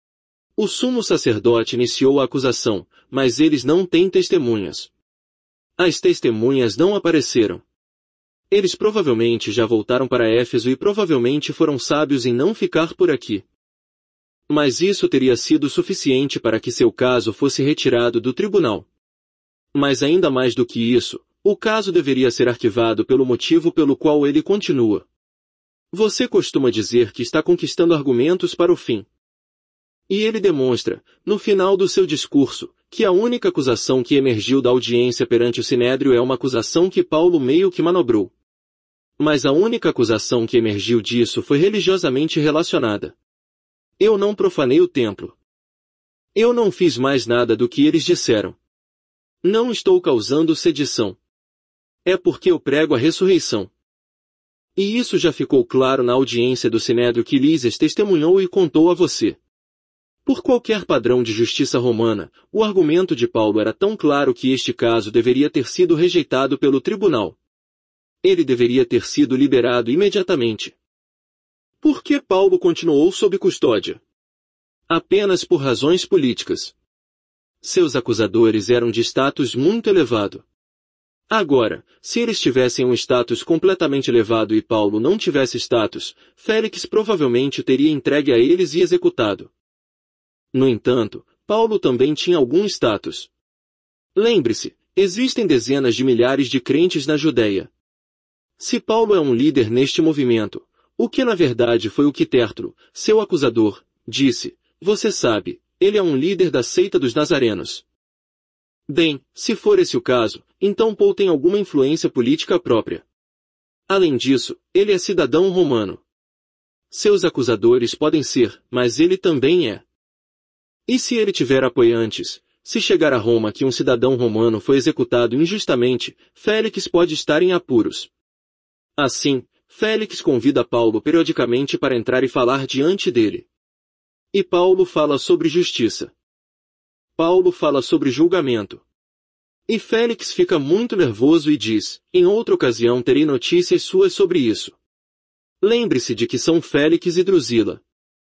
O sumo sacerdote iniciou a acusação, mas eles não têm testemunhas. As testemunhas não apareceram. Eles provavelmente já voltaram para Éfeso e provavelmente foram sábios em não ficar por aqui. Mas isso teria sido suficiente para que seu caso fosse retirado do tribunal. Mas ainda mais do que isso, o caso deveria ser arquivado pelo motivo pelo qual ele continua. Você costuma dizer que está conquistando argumentos para o fim. E ele demonstra, no final do seu discurso, que a única acusação que emergiu da audiência perante o Sinédrio é uma acusação que Paulo meio que manobrou. Mas a única acusação que emergiu disso foi religiosamente relacionada. Eu não profanei o templo. Eu não fiz mais nada do que eles disseram. Não estou causando sedição. É porque eu prego a ressurreição. E isso já ficou claro na audiência do Sinédrio que Lísias testemunhou e contou a você. Por qualquer padrão de justiça romana, o argumento de Paulo era tão claro que este caso deveria ter sido rejeitado pelo tribunal. Ele deveria ter sido liberado imediatamente. Por que Paulo continuou sob custódia? Apenas por razões políticas. Seus acusadores eram de status muito elevado. Agora, se eles tivessem um status completamente elevado e Paulo não tivesse status, Félix provavelmente teria entregue a eles e executado. No entanto, Paulo também tinha algum status. Lembre-se, existem dezenas de milhares de crentes na Judeia. Se Paulo é um líder neste movimento, o que na verdade foi o que Tértulo, seu acusador, disse, você sabe, ele é um líder da seita dos nazarenos. Bem, se for esse o caso, então Paulo tem alguma influência política própria. Além disso, ele é cidadão romano. Seus acusadores podem ser, mas ele também é. E se ele tiver apoiantes, se chegar a Roma que um cidadão romano foi executado injustamente, Félix pode estar em apuros. Assim, Félix convida Paulo periodicamente para entrar e falar diante dele. E Paulo fala sobre justiça. Paulo fala sobre julgamento. E Félix fica muito nervoso e diz, em outra ocasião terei notícias suas sobre isso. Lembre-se de que são Félix e Drusila.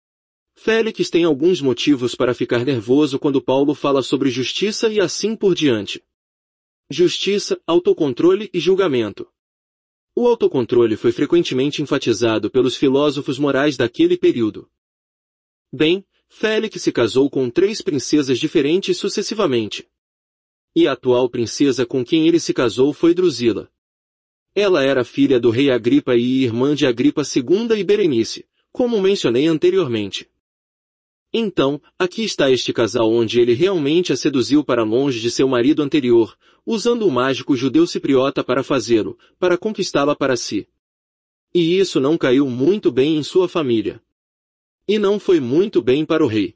Félix tem alguns motivos para ficar nervoso quando Paulo fala sobre justiça e assim por diante. Justiça, autocontrole e julgamento. O autocontrole foi frequentemente enfatizado pelos filósofos morais daquele período. Bem, Félix se casou com 3 princesas diferentes sucessivamente. E a atual princesa com quem ele se casou foi Drusila. Ela era filha do rei Agripa e irmã de Agripa II e Berenice, como mencionei anteriormente. Então, aqui está este casal onde ele realmente a seduziu para longe de seu marido anterior, usando o mágico judeu cipriota para fazê-lo, para conquistá-la para si. E isso não caiu muito bem em sua família. E não foi muito bem para o rei.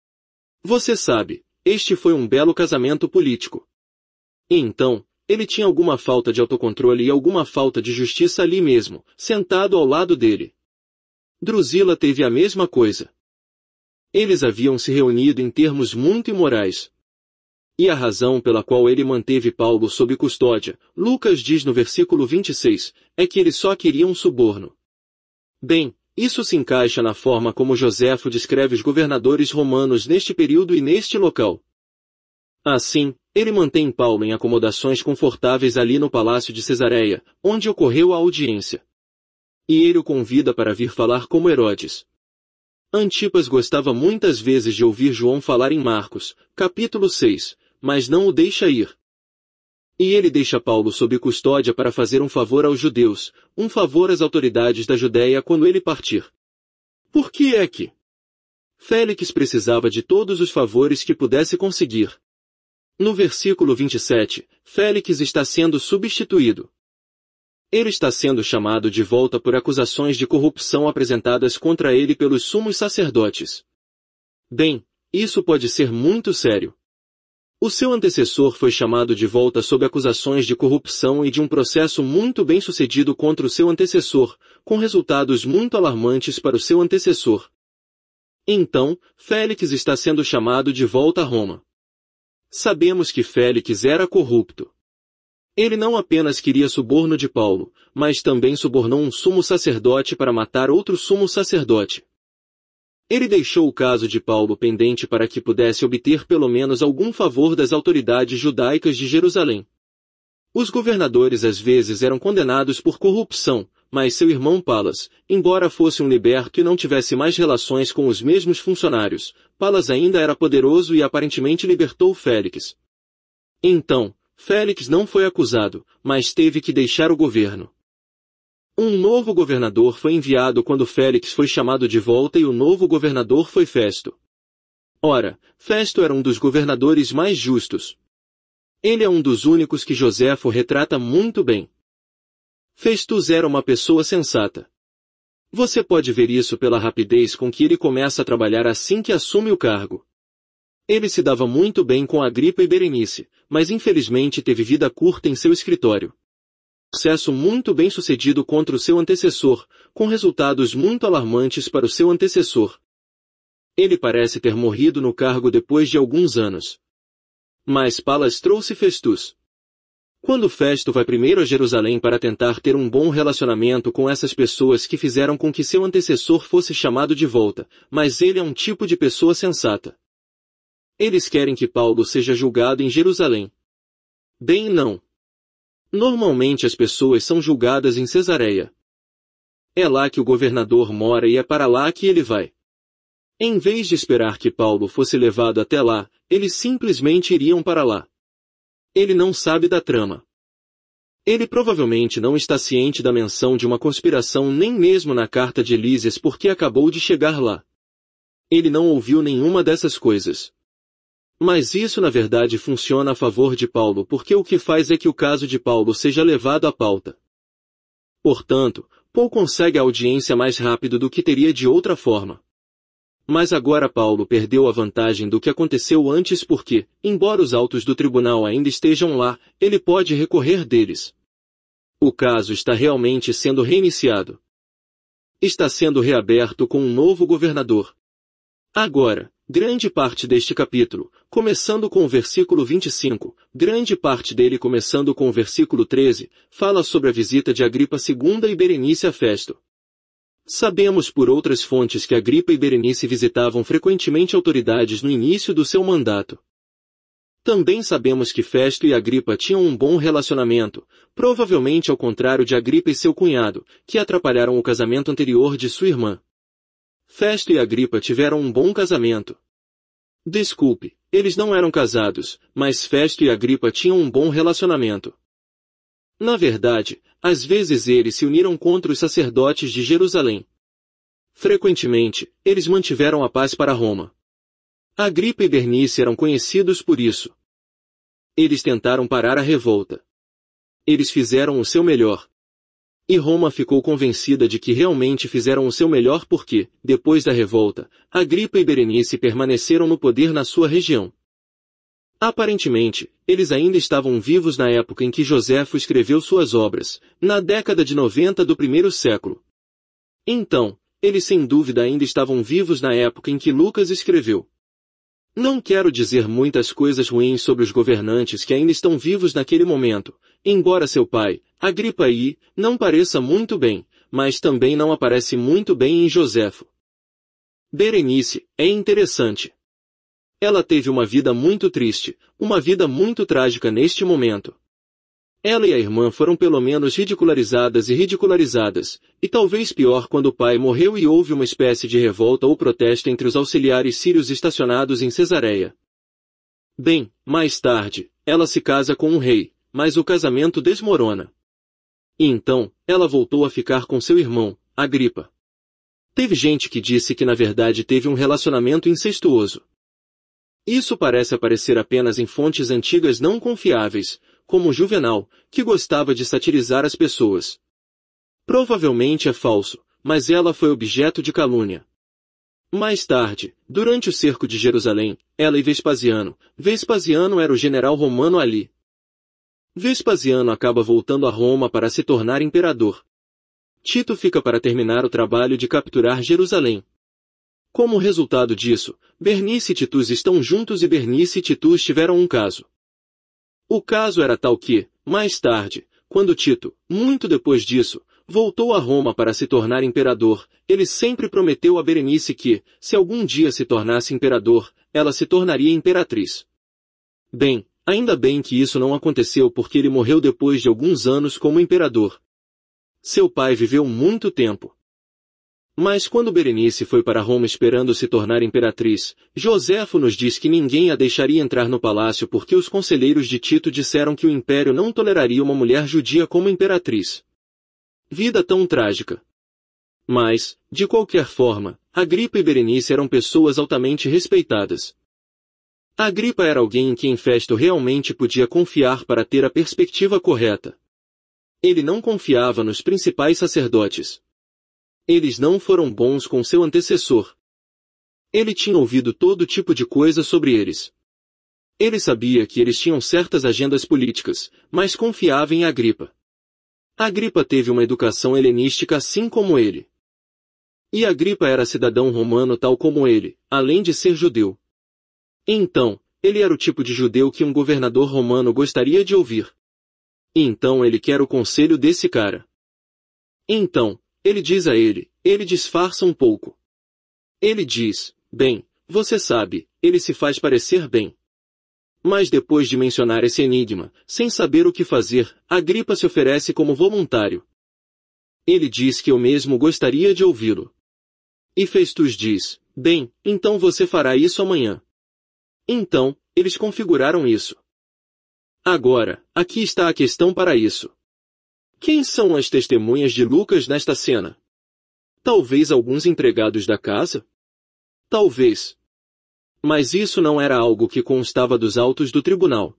Você sabe, este foi um belo casamento político. E então, ele tinha alguma falta de autocontrole e alguma falta de justiça ali mesmo, sentado ao lado dele. Drusila teve a mesma coisa. Eles haviam se reunido em termos muito imorais. E a razão pela qual ele manteve Paulo sob custódia, Lucas diz no versículo 26, é que eles só queriam suborno. Bem, isso se encaixa na forma como Joséfo descreve os governadores romanos neste período e neste local. Assim, ele mantém Paulo em acomodações confortáveis ali no palácio de Cesareia, onde ocorreu a audiência. E ele o convida para vir falar como Herodes. Antipas gostava muitas vezes de ouvir João falar em Marcos, capítulo 6, mas não o deixa ir. E ele deixa Paulo sob custódia para fazer um favor aos judeus, um favor às autoridades da Judéia quando ele partir. Por que é que Félix precisava de todos os favores que pudesse conseguir? No versículo 27, Félix está sendo substituído. Ele está sendo chamado de volta por acusações de corrupção apresentadas contra ele pelos sumos sacerdotes. Bem, isso pode ser muito sério. O seu antecessor foi chamado de volta sob acusações de corrupção e de um processo muito bem sucedido contra o seu antecessor, com resultados muito alarmantes para o seu antecessor. Então, Félix está sendo chamado de volta a Roma. Sabemos que Félix era corrupto. Ele não apenas queria suborno de Paulo, mas também subornou um sumo sacerdote para matar outro sumo sacerdote. Ele deixou o caso de Paulo pendente para que pudesse obter pelo menos algum favor das autoridades judaicas de Jerusalém. Os governadores às vezes eram condenados por corrupção, mas seu irmão Palas, embora fosse um liberto e não tivesse mais relações com os mesmos funcionários, Palas ainda era poderoso e aparentemente libertou Félix. Então, Félix não foi acusado, mas teve que deixar o governo. Um novo governador foi enviado quando Félix foi chamado de volta e o novo governador foi Festo. Ora, Festo era um dos governadores mais justos. Ele é um dos únicos que Joséfo retrata muito bem. Festus era uma pessoa sensata. Você pode ver isso pela rapidez com que ele começa a trabalhar assim que assume o cargo. Ele se dava muito bem com Agripa e Berenice, mas infelizmente teve vida curta em seu escritório. Sucesso muito bem sucedido contra o seu antecessor, com resultados muito alarmantes para o seu antecessor. Ele parece ter morrido no cargo depois de alguns anos. Mas Palas trouxe Festus. Quando Festo vai primeiro a Jerusalém para tentar ter um bom relacionamento com essas pessoas que fizeram com que seu antecessor fosse chamado de volta, mas ele é um tipo de pessoa sensata. Eles querem que Paulo seja julgado em Jerusalém. Bem, não. Normalmente as pessoas são julgadas em Cesareia. É lá que o governador mora e é para lá que ele vai. Em vez de esperar que Paulo fosse levado até lá, eles simplesmente iriam para lá. Ele não sabe da trama. Ele provavelmente não está ciente da menção de uma conspiração nem mesmo na carta de Lísias porque acabou de chegar lá. Ele não ouviu nenhuma dessas coisas. Mas isso na verdade funciona a favor de Paulo porque o que faz é que o caso de Paulo seja levado à pauta. Portanto, Paulo consegue a audiência mais rápido do que teria de outra forma. Mas agora Paulo perdeu a vantagem do que aconteceu antes porque, embora os autos do tribunal ainda estejam lá, ele pode recorrer deles. O caso está realmente sendo reiniciado. Está sendo reaberto com um novo governador. Agora, grande parte deste capítulo, começando com o versículo 25, grande parte dele começando com o versículo 13, fala sobre a visita de Agripa II e Berenice a Festo. Sabemos por outras fontes que Agripa e Berenice visitavam frequentemente autoridades no início do seu mandato. Também sabemos que Festo e Agripa tinham um bom relacionamento, provavelmente ao contrário de Agripa e seu cunhado, que atrapalharam o casamento anterior de sua irmã. Festo e Agripa tiveram um bom casamento. Desculpe, eles não eram casados, mas Festo e Agripa tinham um bom relacionamento. Na verdade, às vezes eles se uniram contra os sacerdotes de Jerusalém. Frequentemente, eles mantiveram a paz para Roma. Agripa e Bernice eram conhecidos por isso. Eles tentaram parar a revolta. Eles fizeram o seu melhor. E Roma ficou convencida de que realmente fizeram o seu melhor porque, depois da revolta, Agripa e Berenice permaneceram no poder na sua região. Aparentemente, eles ainda estavam vivos na época em que Joséfo escreveu suas obras, na década de 90 do primeiro século. Então, eles sem dúvida ainda estavam vivos na época em que Lucas escreveu. Não quero dizer muitas coisas ruins sobre os governantes que ainda estão vivos naquele momento, embora seu pai, Agripa I, não pareça muito bem, mas também não aparece muito bem em Joséfo. Berenice, é interessante. Ela teve uma vida muito triste, uma vida muito trágica neste momento. Ela e a irmã foram pelo menos ridicularizadas, e talvez pior quando o pai morreu e houve uma espécie de revolta ou protesto entre os auxiliares sírios estacionados em Cesareia. Bem, mais tarde, ela se casa com um rei, mas o casamento desmorona. E então, ela voltou a ficar com seu irmão, Agripa. Teve gente que disse que na verdade teve um relacionamento incestuoso. Isso parece aparecer apenas em fontes antigas não confiáveis, como Juvenal, que gostava de satirizar as pessoas. Provavelmente é falso, mas ela foi objeto de calúnia. Mais tarde, durante o cerco de Jerusalém, ela e Vespasiano era o general romano ali. Vespasiano acaba voltando a Roma para se tornar imperador. Tito fica para terminar o trabalho de capturar Jerusalém. Como resultado disso, Bernice e Titus estão juntos e Bernice e Titus tiveram um caso. O caso era tal que, mais tarde, quando Tito, muito depois disso, voltou a Roma para se tornar imperador, ele sempre prometeu a Berenice que, se algum dia se tornasse imperador, ela se tornaria imperatriz. Bem, ainda bem que isso não aconteceu porque ele morreu depois de alguns anos como imperador. Seu pai viveu muito tempo. Mas quando Berenice foi para Roma esperando se tornar imperatriz, Joséfo nos diz que ninguém a deixaria entrar no palácio porque os conselheiros de Tito disseram que o império não toleraria uma mulher judia como imperatriz. Vida tão trágica. Mas, de qualquer forma, Agripa e Berenice eram pessoas altamente respeitadas. Agripa era alguém em quem Festo realmente podia confiar para ter a perspectiva correta. Ele não confiava nos principais sacerdotes. Eles não foram bons com seu antecessor. Ele tinha ouvido todo tipo de coisa sobre eles. Ele sabia que eles tinham certas agendas políticas, mas confiava em Agripa. Agripa teve uma educação helenística assim como ele. E Agripa era cidadão romano tal como ele, além de ser judeu. Então, ele era o tipo de judeu que um governador romano gostaria de ouvir. E então ele quer o conselho desse cara. Então, ele diz a ele disfarça um pouco. Ele diz, bem, você sabe, ele se faz parecer bem. Mas depois de mencionar esse enigma, sem saber o que fazer, Agripa se oferece como voluntário. Ele diz que eu mesmo gostaria de ouvi-lo. E Festus diz, bem, então você fará isso amanhã. Então, eles configuraram isso. Agora, aqui está a questão para isso. Quem são as testemunhas de Lucas nesta cena? Talvez alguns empregados da casa? Talvez. Mas isso não era algo que constava dos autos do tribunal.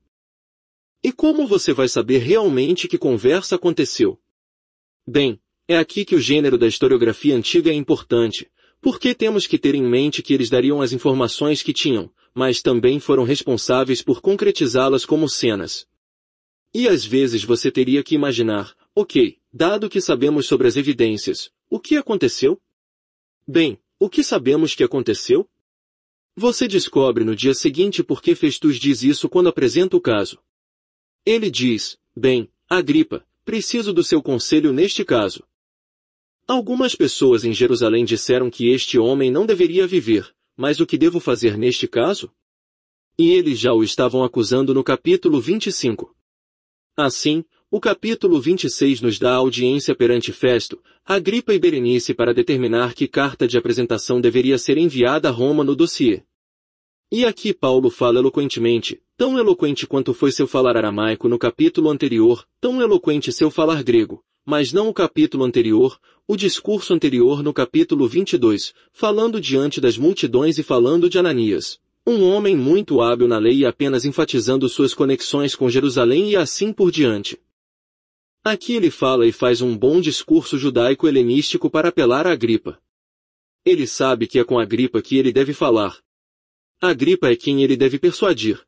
E como você vai saber realmente que conversa aconteceu? Bem, é aqui que o gênero da historiografia antiga é importante, porque temos que ter em mente que eles dariam as informações que tinham, mas também foram responsáveis por concretizá-las como cenas. E às vezes você teria que imaginar, ok, dado que sabemos sobre as evidências, o que aconteceu? Bem, o que sabemos que aconteceu? Você descobre no dia seguinte por que Festus diz isso quando apresenta o caso. Ele diz, bem, Agripa, preciso do seu conselho neste caso. Algumas pessoas em Jerusalém disseram que este homem não deveria viver, mas o que devo fazer neste caso? E eles já o estavam acusando no capítulo 25. Assim, o capítulo 26 nos dá audiência perante Festo, Agripa e Berenice para determinar que carta de apresentação deveria ser enviada a Roma no dossiê. E aqui Paulo fala eloquentemente, tão eloquente quanto foi seu falar aramaico no capítulo anterior, tão eloquente seu falar grego, mas não o capítulo anterior, o discurso anterior no capítulo 22, falando diante das multidões e falando de Ananias. Um homem muito hábil na lei e apenas enfatizando suas conexões com Jerusalém e assim por diante. Aqui ele fala e faz um bom discurso judaico-helenístico para apelar a Agripa. Ele sabe que é com Agripa que ele deve falar. Agripa é quem ele deve persuadir.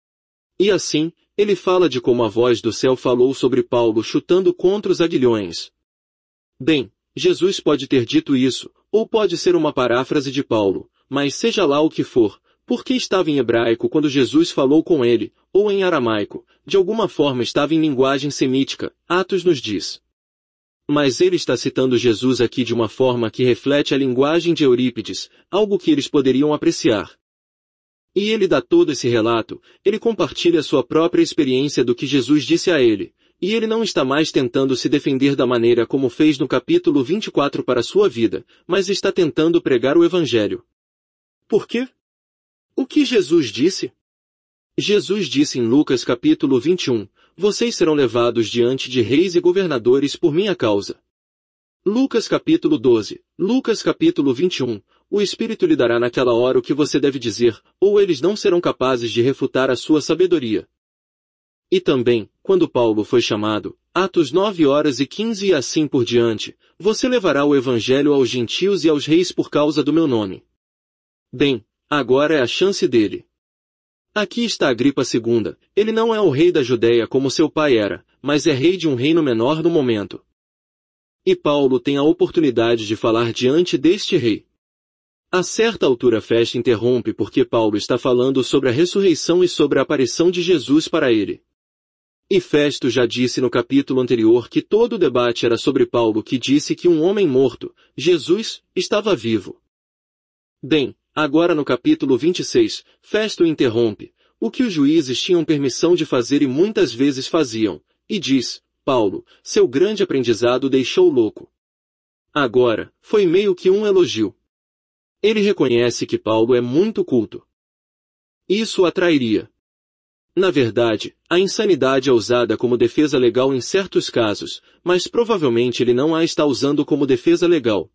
E assim, ele fala de como a voz do céu falou sobre Paulo chutando contra os aguilhões. Bem, Jesus pode ter dito isso, ou pode ser uma paráfrase de Paulo, mas seja lá o que for, porque estava em hebraico quando Jesus falou com ele, ou em aramaico, de alguma forma estava em linguagem semítica, Atos nos diz. Mas ele está citando Jesus aqui de uma forma que reflete a linguagem de Eurípides, algo que eles poderiam apreciar. E ele dá todo esse relato, ele compartilha sua própria experiência do que Jesus disse a ele, e ele não está mais tentando se defender da maneira como fez no capítulo 24 para sua vida, mas está tentando pregar o Evangelho. Por quê? O que Jesus disse? Jesus disse em Lucas capítulo 21, vocês serão levados diante de reis e governadores por minha causa. Lucas capítulo 12, Lucas capítulo 21, o Espírito lhe dará naquela hora o que você deve dizer, ou eles não serão capazes de refutar a sua sabedoria. E também, quando Paulo foi chamado, Atos 9:15 e assim por diante, você levará o Evangelho aos gentios e aos reis por causa do meu nome. Bem, agora é a chance dele. Aqui está Agripa II, ele não é o rei da Judéia como seu pai era, mas é rei de um reino menor no momento. E Paulo tem a oportunidade de falar diante deste rei. A certa altura Festo interrompe porque Paulo está falando sobre a ressurreição e sobre a aparição de Jesus para ele. E Festo já disse no capítulo anterior que todo o debate era sobre Paulo que disse que um homem morto, Jesus, estava vivo. Bem, agora no capítulo 26, Festo interrompe, o que os juízes tinham permissão de fazer e muitas vezes faziam, e diz, Paulo, seu grande aprendizado deixou louco. Agora, foi meio que um elogio. Ele reconhece que Paulo é muito culto. Isso o atrairia. Na verdade, a insanidade é usada como defesa legal em certos casos, mas provavelmente ele não a está usando como defesa legal.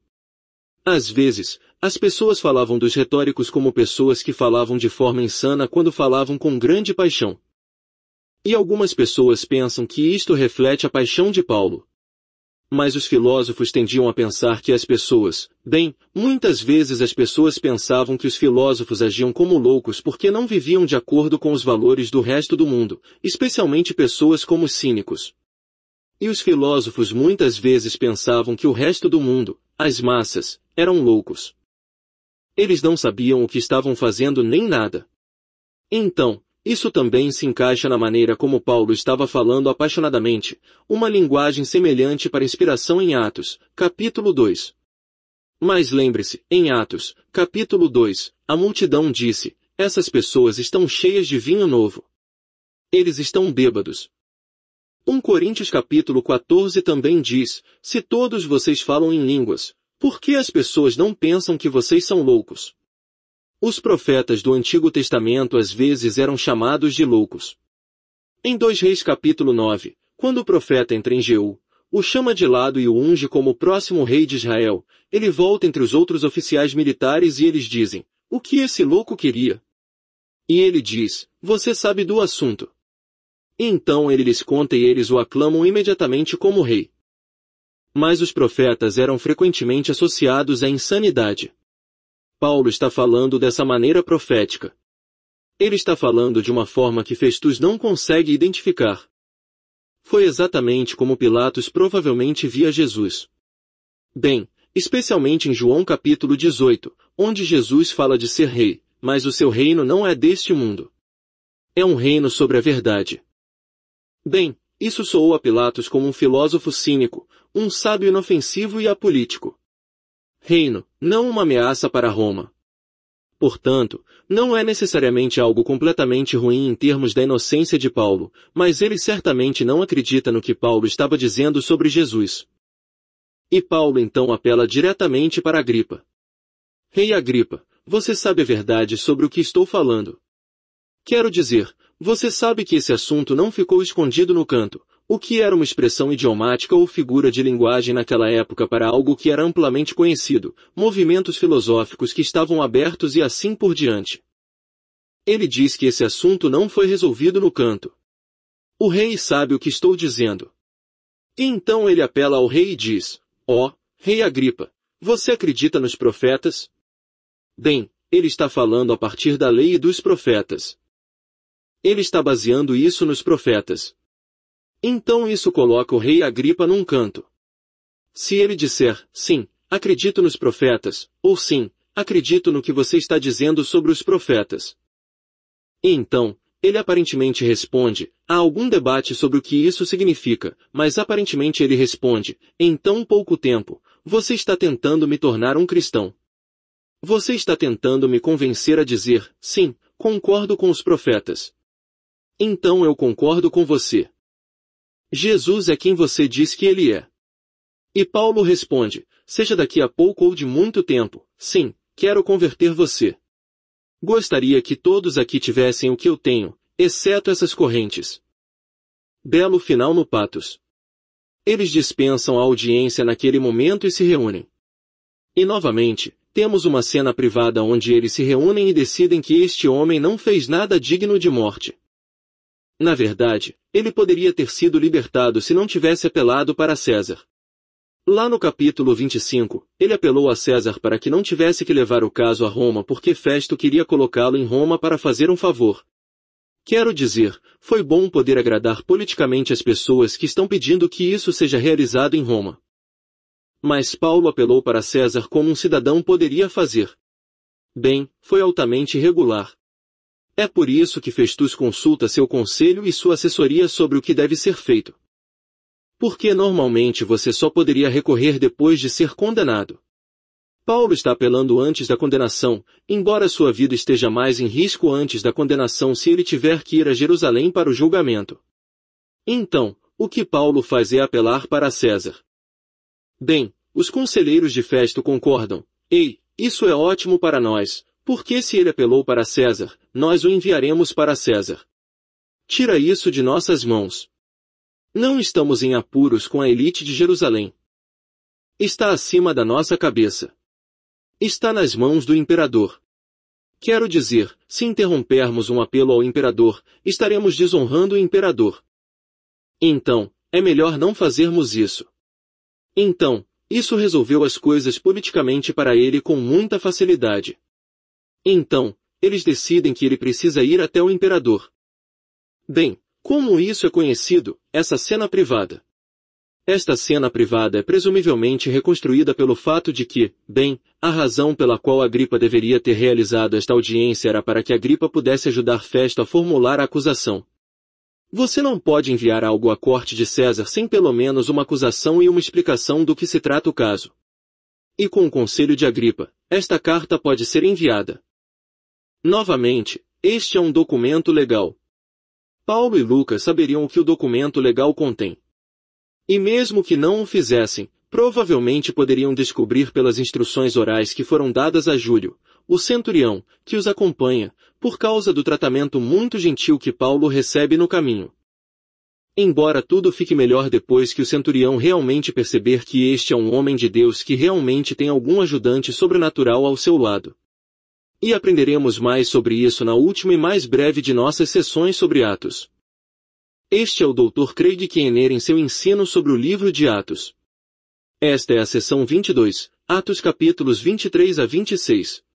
Às vezes, as pessoas falavam dos retóricos como pessoas que falavam de forma insana quando falavam com grande paixão. E algumas pessoas pensam que isto reflete a paixão de Paulo. Mas os filósofos tendiam a pensar que as pessoas, muitas vezes as pessoas pensavam que os filósofos agiam como loucos porque não viviam de acordo com os valores do resto do mundo, especialmente pessoas como os cínicos. E os filósofos muitas vezes pensavam que o resto do mundo, as massas, eram loucos. Eles não sabiam o que estavam fazendo nem nada. Então, isso também se encaixa na maneira como Paulo estava falando apaixonadamente, uma linguagem semelhante para inspiração em Atos, capítulo 2. Mas lembre-se, em Atos, capítulo 2, a multidão disse, essas pessoas estão cheias de vinho novo. Eles estão bêbados. 1 Coríntios capítulo 14 também diz, se todos vocês falam em línguas, por que as pessoas não pensam que vocês são loucos? Os profetas do Antigo Testamento às vezes eram chamados de loucos. Em 2 Reis capítulo 9, quando o profeta entra em Jeú, o chama de lado e o unge como o próximo rei de Israel, ele volta entre os outros oficiais militares e eles dizem, o que esse louco queria? E ele diz, você sabe do assunto. Então ele lhes conta e eles o aclamam imediatamente como rei. Mas os profetas eram frequentemente associados à insanidade. Paulo está falando dessa maneira profética. Ele está falando de uma forma que Festus não consegue identificar. Foi exatamente como Pilatos provavelmente via Jesus. Especialmente em João capítulo 18, onde Jesus fala de ser rei, mas o seu reino não é deste mundo. É um reino sobre a verdade. Isso soou a Pilatos como um filósofo cínico, um sábio inofensivo e apolítico. Reino, não uma ameaça para Roma. Portanto, não é necessariamente algo completamente ruim em termos da inocência de Paulo, mas ele certamente não acredita no que Paulo estava dizendo sobre Jesus. E Paulo então apela diretamente para Agripa. Rei Agripa, você sabe a verdade sobre o que estou falando. Quero dizer, você sabe que esse assunto não ficou escondido no canto, o que era uma expressão idiomática ou figura de linguagem naquela época para algo que era amplamente conhecido, movimentos filosóficos que estavam abertos e assim por diante. Ele diz que esse assunto não foi resolvido no canto. O rei sabe o que estou dizendo. E então ele apela ao rei e diz, rei Agripa, você acredita nos profetas? Ele está falando a partir da lei e dos profetas. Ele está baseando isso nos profetas. Então isso coloca o rei Agripa num canto. Se ele disser, sim, acredito nos profetas, ou sim, acredito no que você está dizendo sobre os profetas. E então, ele aparentemente responde, há algum debate sobre o que isso significa, mas aparentemente ele responde, em tão pouco tempo, você está tentando me tornar um cristão. Você está tentando me convencer a dizer, sim, concordo com os profetas. Então eu concordo com você. Jesus é quem você diz que ele é. E Paulo responde, seja daqui a pouco ou de muito tempo, sim, quero converter você. Gostaria que todos aqui tivessem o que eu tenho, exceto essas correntes. Belo final no patos. Eles dispensam a audiência naquele momento e se reúnem. E novamente, temos uma cena privada onde eles se reúnem e decidem que este homem não fez nada digno de morte. Na verdade, ele poderia ter sido libertado se não tivesse apelado para César. Lá no capítulo 25, ele apelou a César para que não tivesse que levar o caso a Roma porque Festo queria colocá-lo em Roma para fazer um favor. Quero dizer, foi bom poder agradar politicamente as pessoas que estão pedindo que isso seja realizado em Roma. Mas Paulo apelou para César como um cidadão poderia fazer. Foi altamente irregular. É por isso que Festus consulta seu conselho e sua assessoria sobre o que deve ser feito. Porque normalmente você só poderia recorrer depois de ser condenado. Paulo está apelando antes da condenação, embora sua vida esteja mais em risco antes da condenação se ele tiver que ir a Jerusalém para o julgamento. Então, o que Paulo faz é apelar para César. Os conselheiros de Festo concordam. Isso é ótimo para nós, porque se ele apelou para César, nós o enviaremos para César. Tira isso de nossas mãos. Não estamos em apuros com a elite de Jerusalém. Está acima da nossa cabeça. Está nas mãos do imperador. Quero dizer, se interrompermos um apelo ao imperador, estaremos desonrando o imperador. Então, é melhor não fazermos isso. Então, isso resolveu as coisas politicamente para ele com muita facilidade. Então, eles decidem que ele precisa ir até o imperador. Bem, como isso é conhecido, essa cena privada? Esta cena privada é presumivelmente reconstruída pelo fato de que, bem, a razão pela qual Agripa deveria ter realizado esta audiência era para que Agripa pudesse ajudar Festo a formular a acusação. Você não pode enviar algo à corte de César sem pelo menos uma acusação e uma explicação do que se trata o caso. E com o conselho de Agripa, esta carta pode ser enviada. Novamente, este é um documento legal. Paulo e Lucas saberiam o que o documento legal contém. E mesmo que não o fizessem, provavelmente poderiam descobrir pelas instruções orais que foram dadas a Júlio, o centurião, que os acompanha, por causa do tratamento muito gentil que Paulo recebe no caminho. Embora tudo fique melhor depois que o centurião realmente perceber que este é um homem de Deus que realmente tem algum ajudante sobrenatural ao seu lado. E aprenderemos mais sobre isso na última e mais breve de nossas sessões sobre Atos. Este é o Dr. Craig Keener em seu ensino sobre o livro de Atos. Esta é a sessão 22, Atos capítulos 23 a 26.